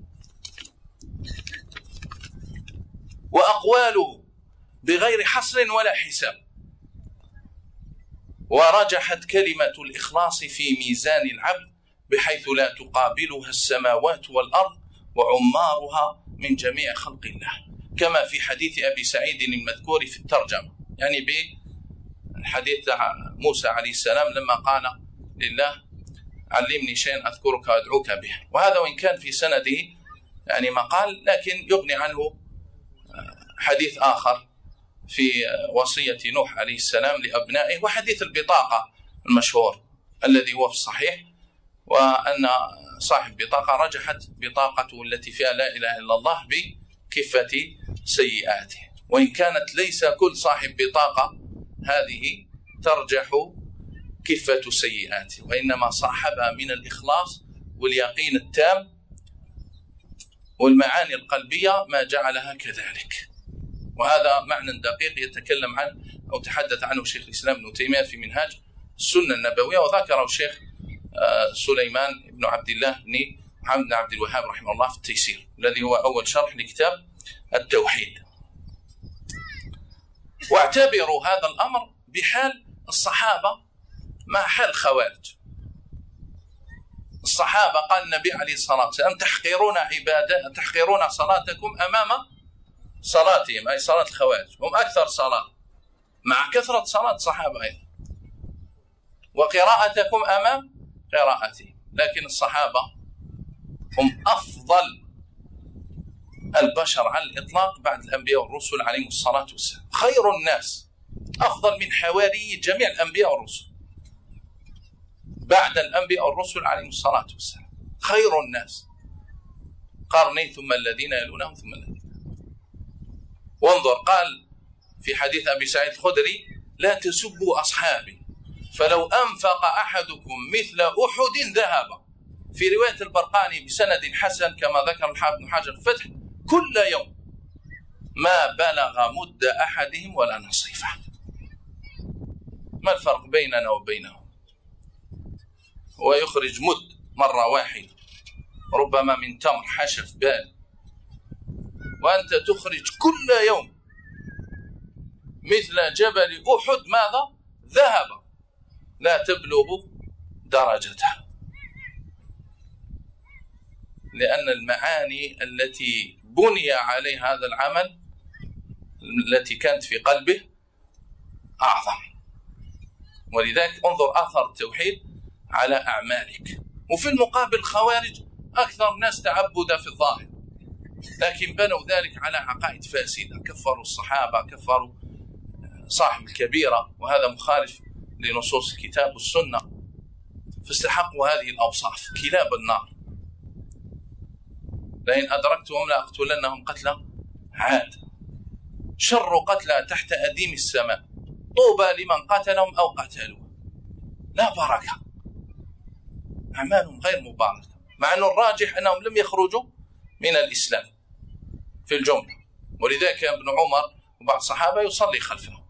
وأقواله بغير حصر ولا حساب. ورجحت كلمة الإخلاص في ميزان العبد بحيث لا تقابلها السماوات والأرض وعمارها من جميع خلق الله، كما في حديث أبي سعيد المذكور في الترجمة، يعني بحديث موسى عليه السلام لما قال لله علمني شيئا أذكرك وأدعوك به. وهذا وإن كان في سنده يعني مقال، لكن يغني عنه حديث آخر في وصية نوح عليه السلام لأبنائه، وحديث البطاقة المشهور الذي هو في الصحيح، وأن صاحب بطاقة رجحت بطاقته التي فيها لا إله إلا الله بكفة سيئاته، وإن كانت ليس كل صاحب بطاقة هذه ترجح كفة سيئاته، وإنما صاحبها من الإخلاص واليقين التام والمعاني القلبية ما جعلها كذلك. وهذا معنى دقيق يتكلم عنه أو تحدث عنه شيخ الإسلام ابن تيمية في منهاج السنة النبوية، وذكره الشيخ سليمان بن عبد الله بن محمد بن عبد الوهاب رحمه الله في التيسير الذي هو أول شرح لكتاب التوحيد. واعتبروا هذا الأمر بحال الصحابة مع حال الخوارج. الصحابة قال النبي عليه الصلاة والسلام تحقرون عبادة تحقرون صلاتكم أمام صلاتهم، أي صلاة الخوارج، هم أكثر صلاة مع كثرة صلاة الصحابة أيضا، وقراءتكم أمام قراءتهم، لكن الصحابة هم أفضل البشر على الإطلاق بعد الأنبياء والرسل عليهم الصلاة والسلام، خير الناس، أفضل من حواري جميع الأنبياء والرسل بعد الأنبياء والرسل عليهم الصلاة والسلام، خير الناس قرني ثم الذين يلونهم ثم الذين. وانظر قال في حديث أبي سعيد الخدري لا تسبوا أصحابي فلو أنفق أحدكم مثل أحد ذهب. في رواية البرقاني بسند حسن كما ذكر الحافظ بن حجر الفتح كل يوم ما بلغ مد أحدهم ولا نصيفه. ما الفرق بيننا وبينهم؟ هو يخرج مد مرة واحدة ربما من تمر حشف بال، وأنت تخرج كل يوم مثل جبل أحد ماذا؟ ذهب لا تبلغ درجته. لأن المعاني التي بني عليها هذا العمل التي كانت في قلبه أعظم. ولذلك انظر أثر التوحيد على أعمالك. وفي المقابل الخوارج أكثر ناس تعبدا في الظاهر، لكن بنوا ذلك على عقائد فاسدة، كفروا الصحابة، كفروا صاحب الكبيرة، وهذا مخالف لنصوص الكتاب والسنة، فاستحقوا هذه الأوصاف كلاب النار. لئن أدركتهم لأقتلنهم قتلى عاد، شر قتلى تحت أديم السماء، طوبى لمن قتلهم أو قتلوا، لا بركة، أعمالهم غير مباركة، مع أنه الراجح أنهم لم يخرجوا من الإسلام في الجملة. ولذلك ابن عمر وبعض الصحابة يصلي خلفه.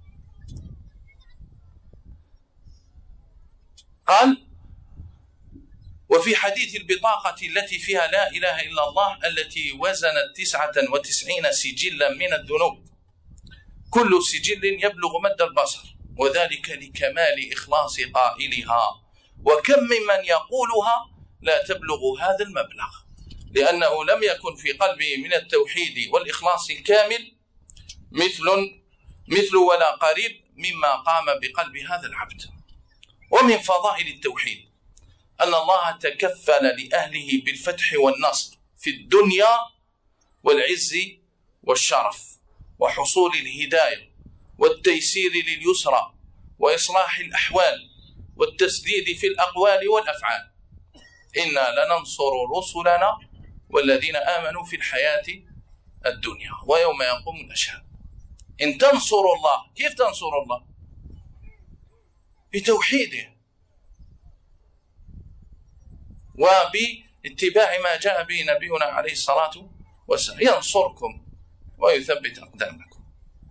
قال: وفي حديث البطاقة التي فيها لا إله إلا الله التي وزنت تسعة وتسعين سجلا من الذنوب كل سجل يبلغ مد البصر، وذلك لكمال إخلاص قائلها، وكم ممن يقولها لا تبلغ هذا المبلغ، لأنه لم يكن في قلبه من التوحيد والإخلاص الكامل مثل مثل ولا قريب مما قام بقلب هذا العبد. ومن فضائل التوحيد أن الله تكفل لأهله بالفتح والنصر في الدنيا والعز والشرف وحصول الهداية والتيسير لليسرى وإصلاح الأحوال والتسديد في الأقوال والأفعال. إنا لننصر رسلنا والذين آمنوا في الحياة الدنيا ويوم يقوم الأشهاد. إن تنصروا الله، كيف تنصروا الله؟ بتوحيده وباتباع ما جاء به نبينا عليه الصلاة والسلام، ينصركم ويثبت أقدامكم.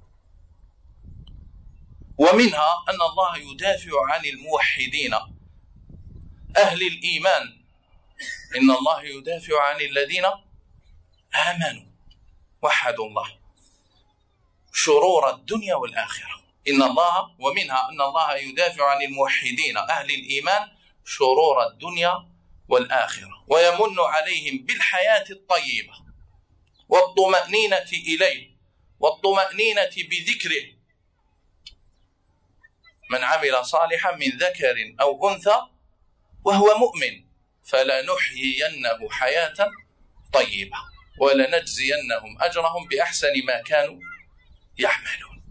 ومنها أن الله يدافع عن الموحدين أهل الإيمان. إن الله يدافع عن الذين آمنوا وحدوا الله شرور الدنيا والآخرة. إن الله ومنها أن الله يدافع عن الموحدين أهل الإيمان شرور الدنيا والآخرة، ويمن عليهم بالحياة الطيبة والطمأنينة إليه والطمأنينة بذكره. من عمل صالحا من ذكر أو أنثى وهو مؤمن فلنحيينه حياة طيبة ولنجزينهم أجرهم بأحسن ما كانوا يعملون.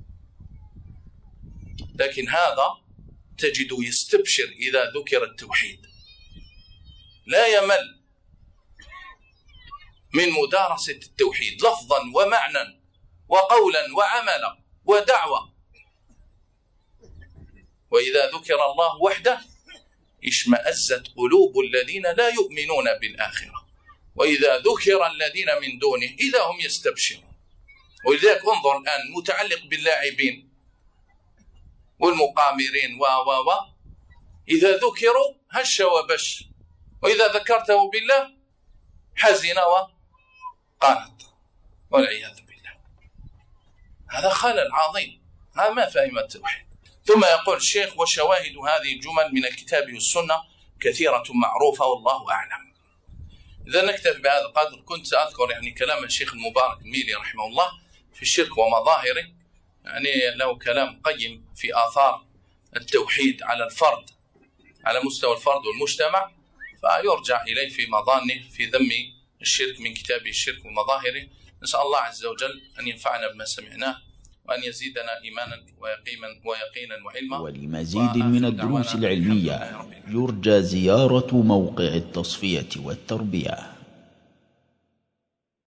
لكن هذا تجد يستبشر إذا ذكر التوحيد، لا يمل من مدارسة التوحيد لفظا ومعنى وقولا وعملا ودعوة. وإذا ذكر الله وحده اشمأزت قلوب الذين لا يؤمنون بالآخرة، وإذا ذكر الذين من دونه إذا هم يستبشرون. ولذلك انظر الآن متعلق باللاعبين والمقامرين و و و إذا ذكروا هش وبش، وإذا ذكرته بالله حزن وقانط والعياذ بالله. هذا خلل عظيم، هذا ما فهم التوحيد. ثم يقول الشيخ: وشواهد هذه الجمل من الكتاب والسنة كثيرة معروفة والله أعلم. إذا نكتفي بهذا القدر. كنت سأذكر يعني كلام الشيخ المبارك الميلي رحمه الله في الشرك ومظاهره، يعني له كلام قيم في آثار التوحيد على الفرد على مستوى الفرد والمجتمع، فيرجع إليه في مظانه في ذم الشرك من كتابه الشرك ومظاهره. نسأل الله عز وجل أن ينفعنا بما سمعناه وأن يزيدنا إيمانا ويقينا ويقينا وعلما. ولمزيد من الدروس العلمية يرجى زيارة موقع التصفية والتربية.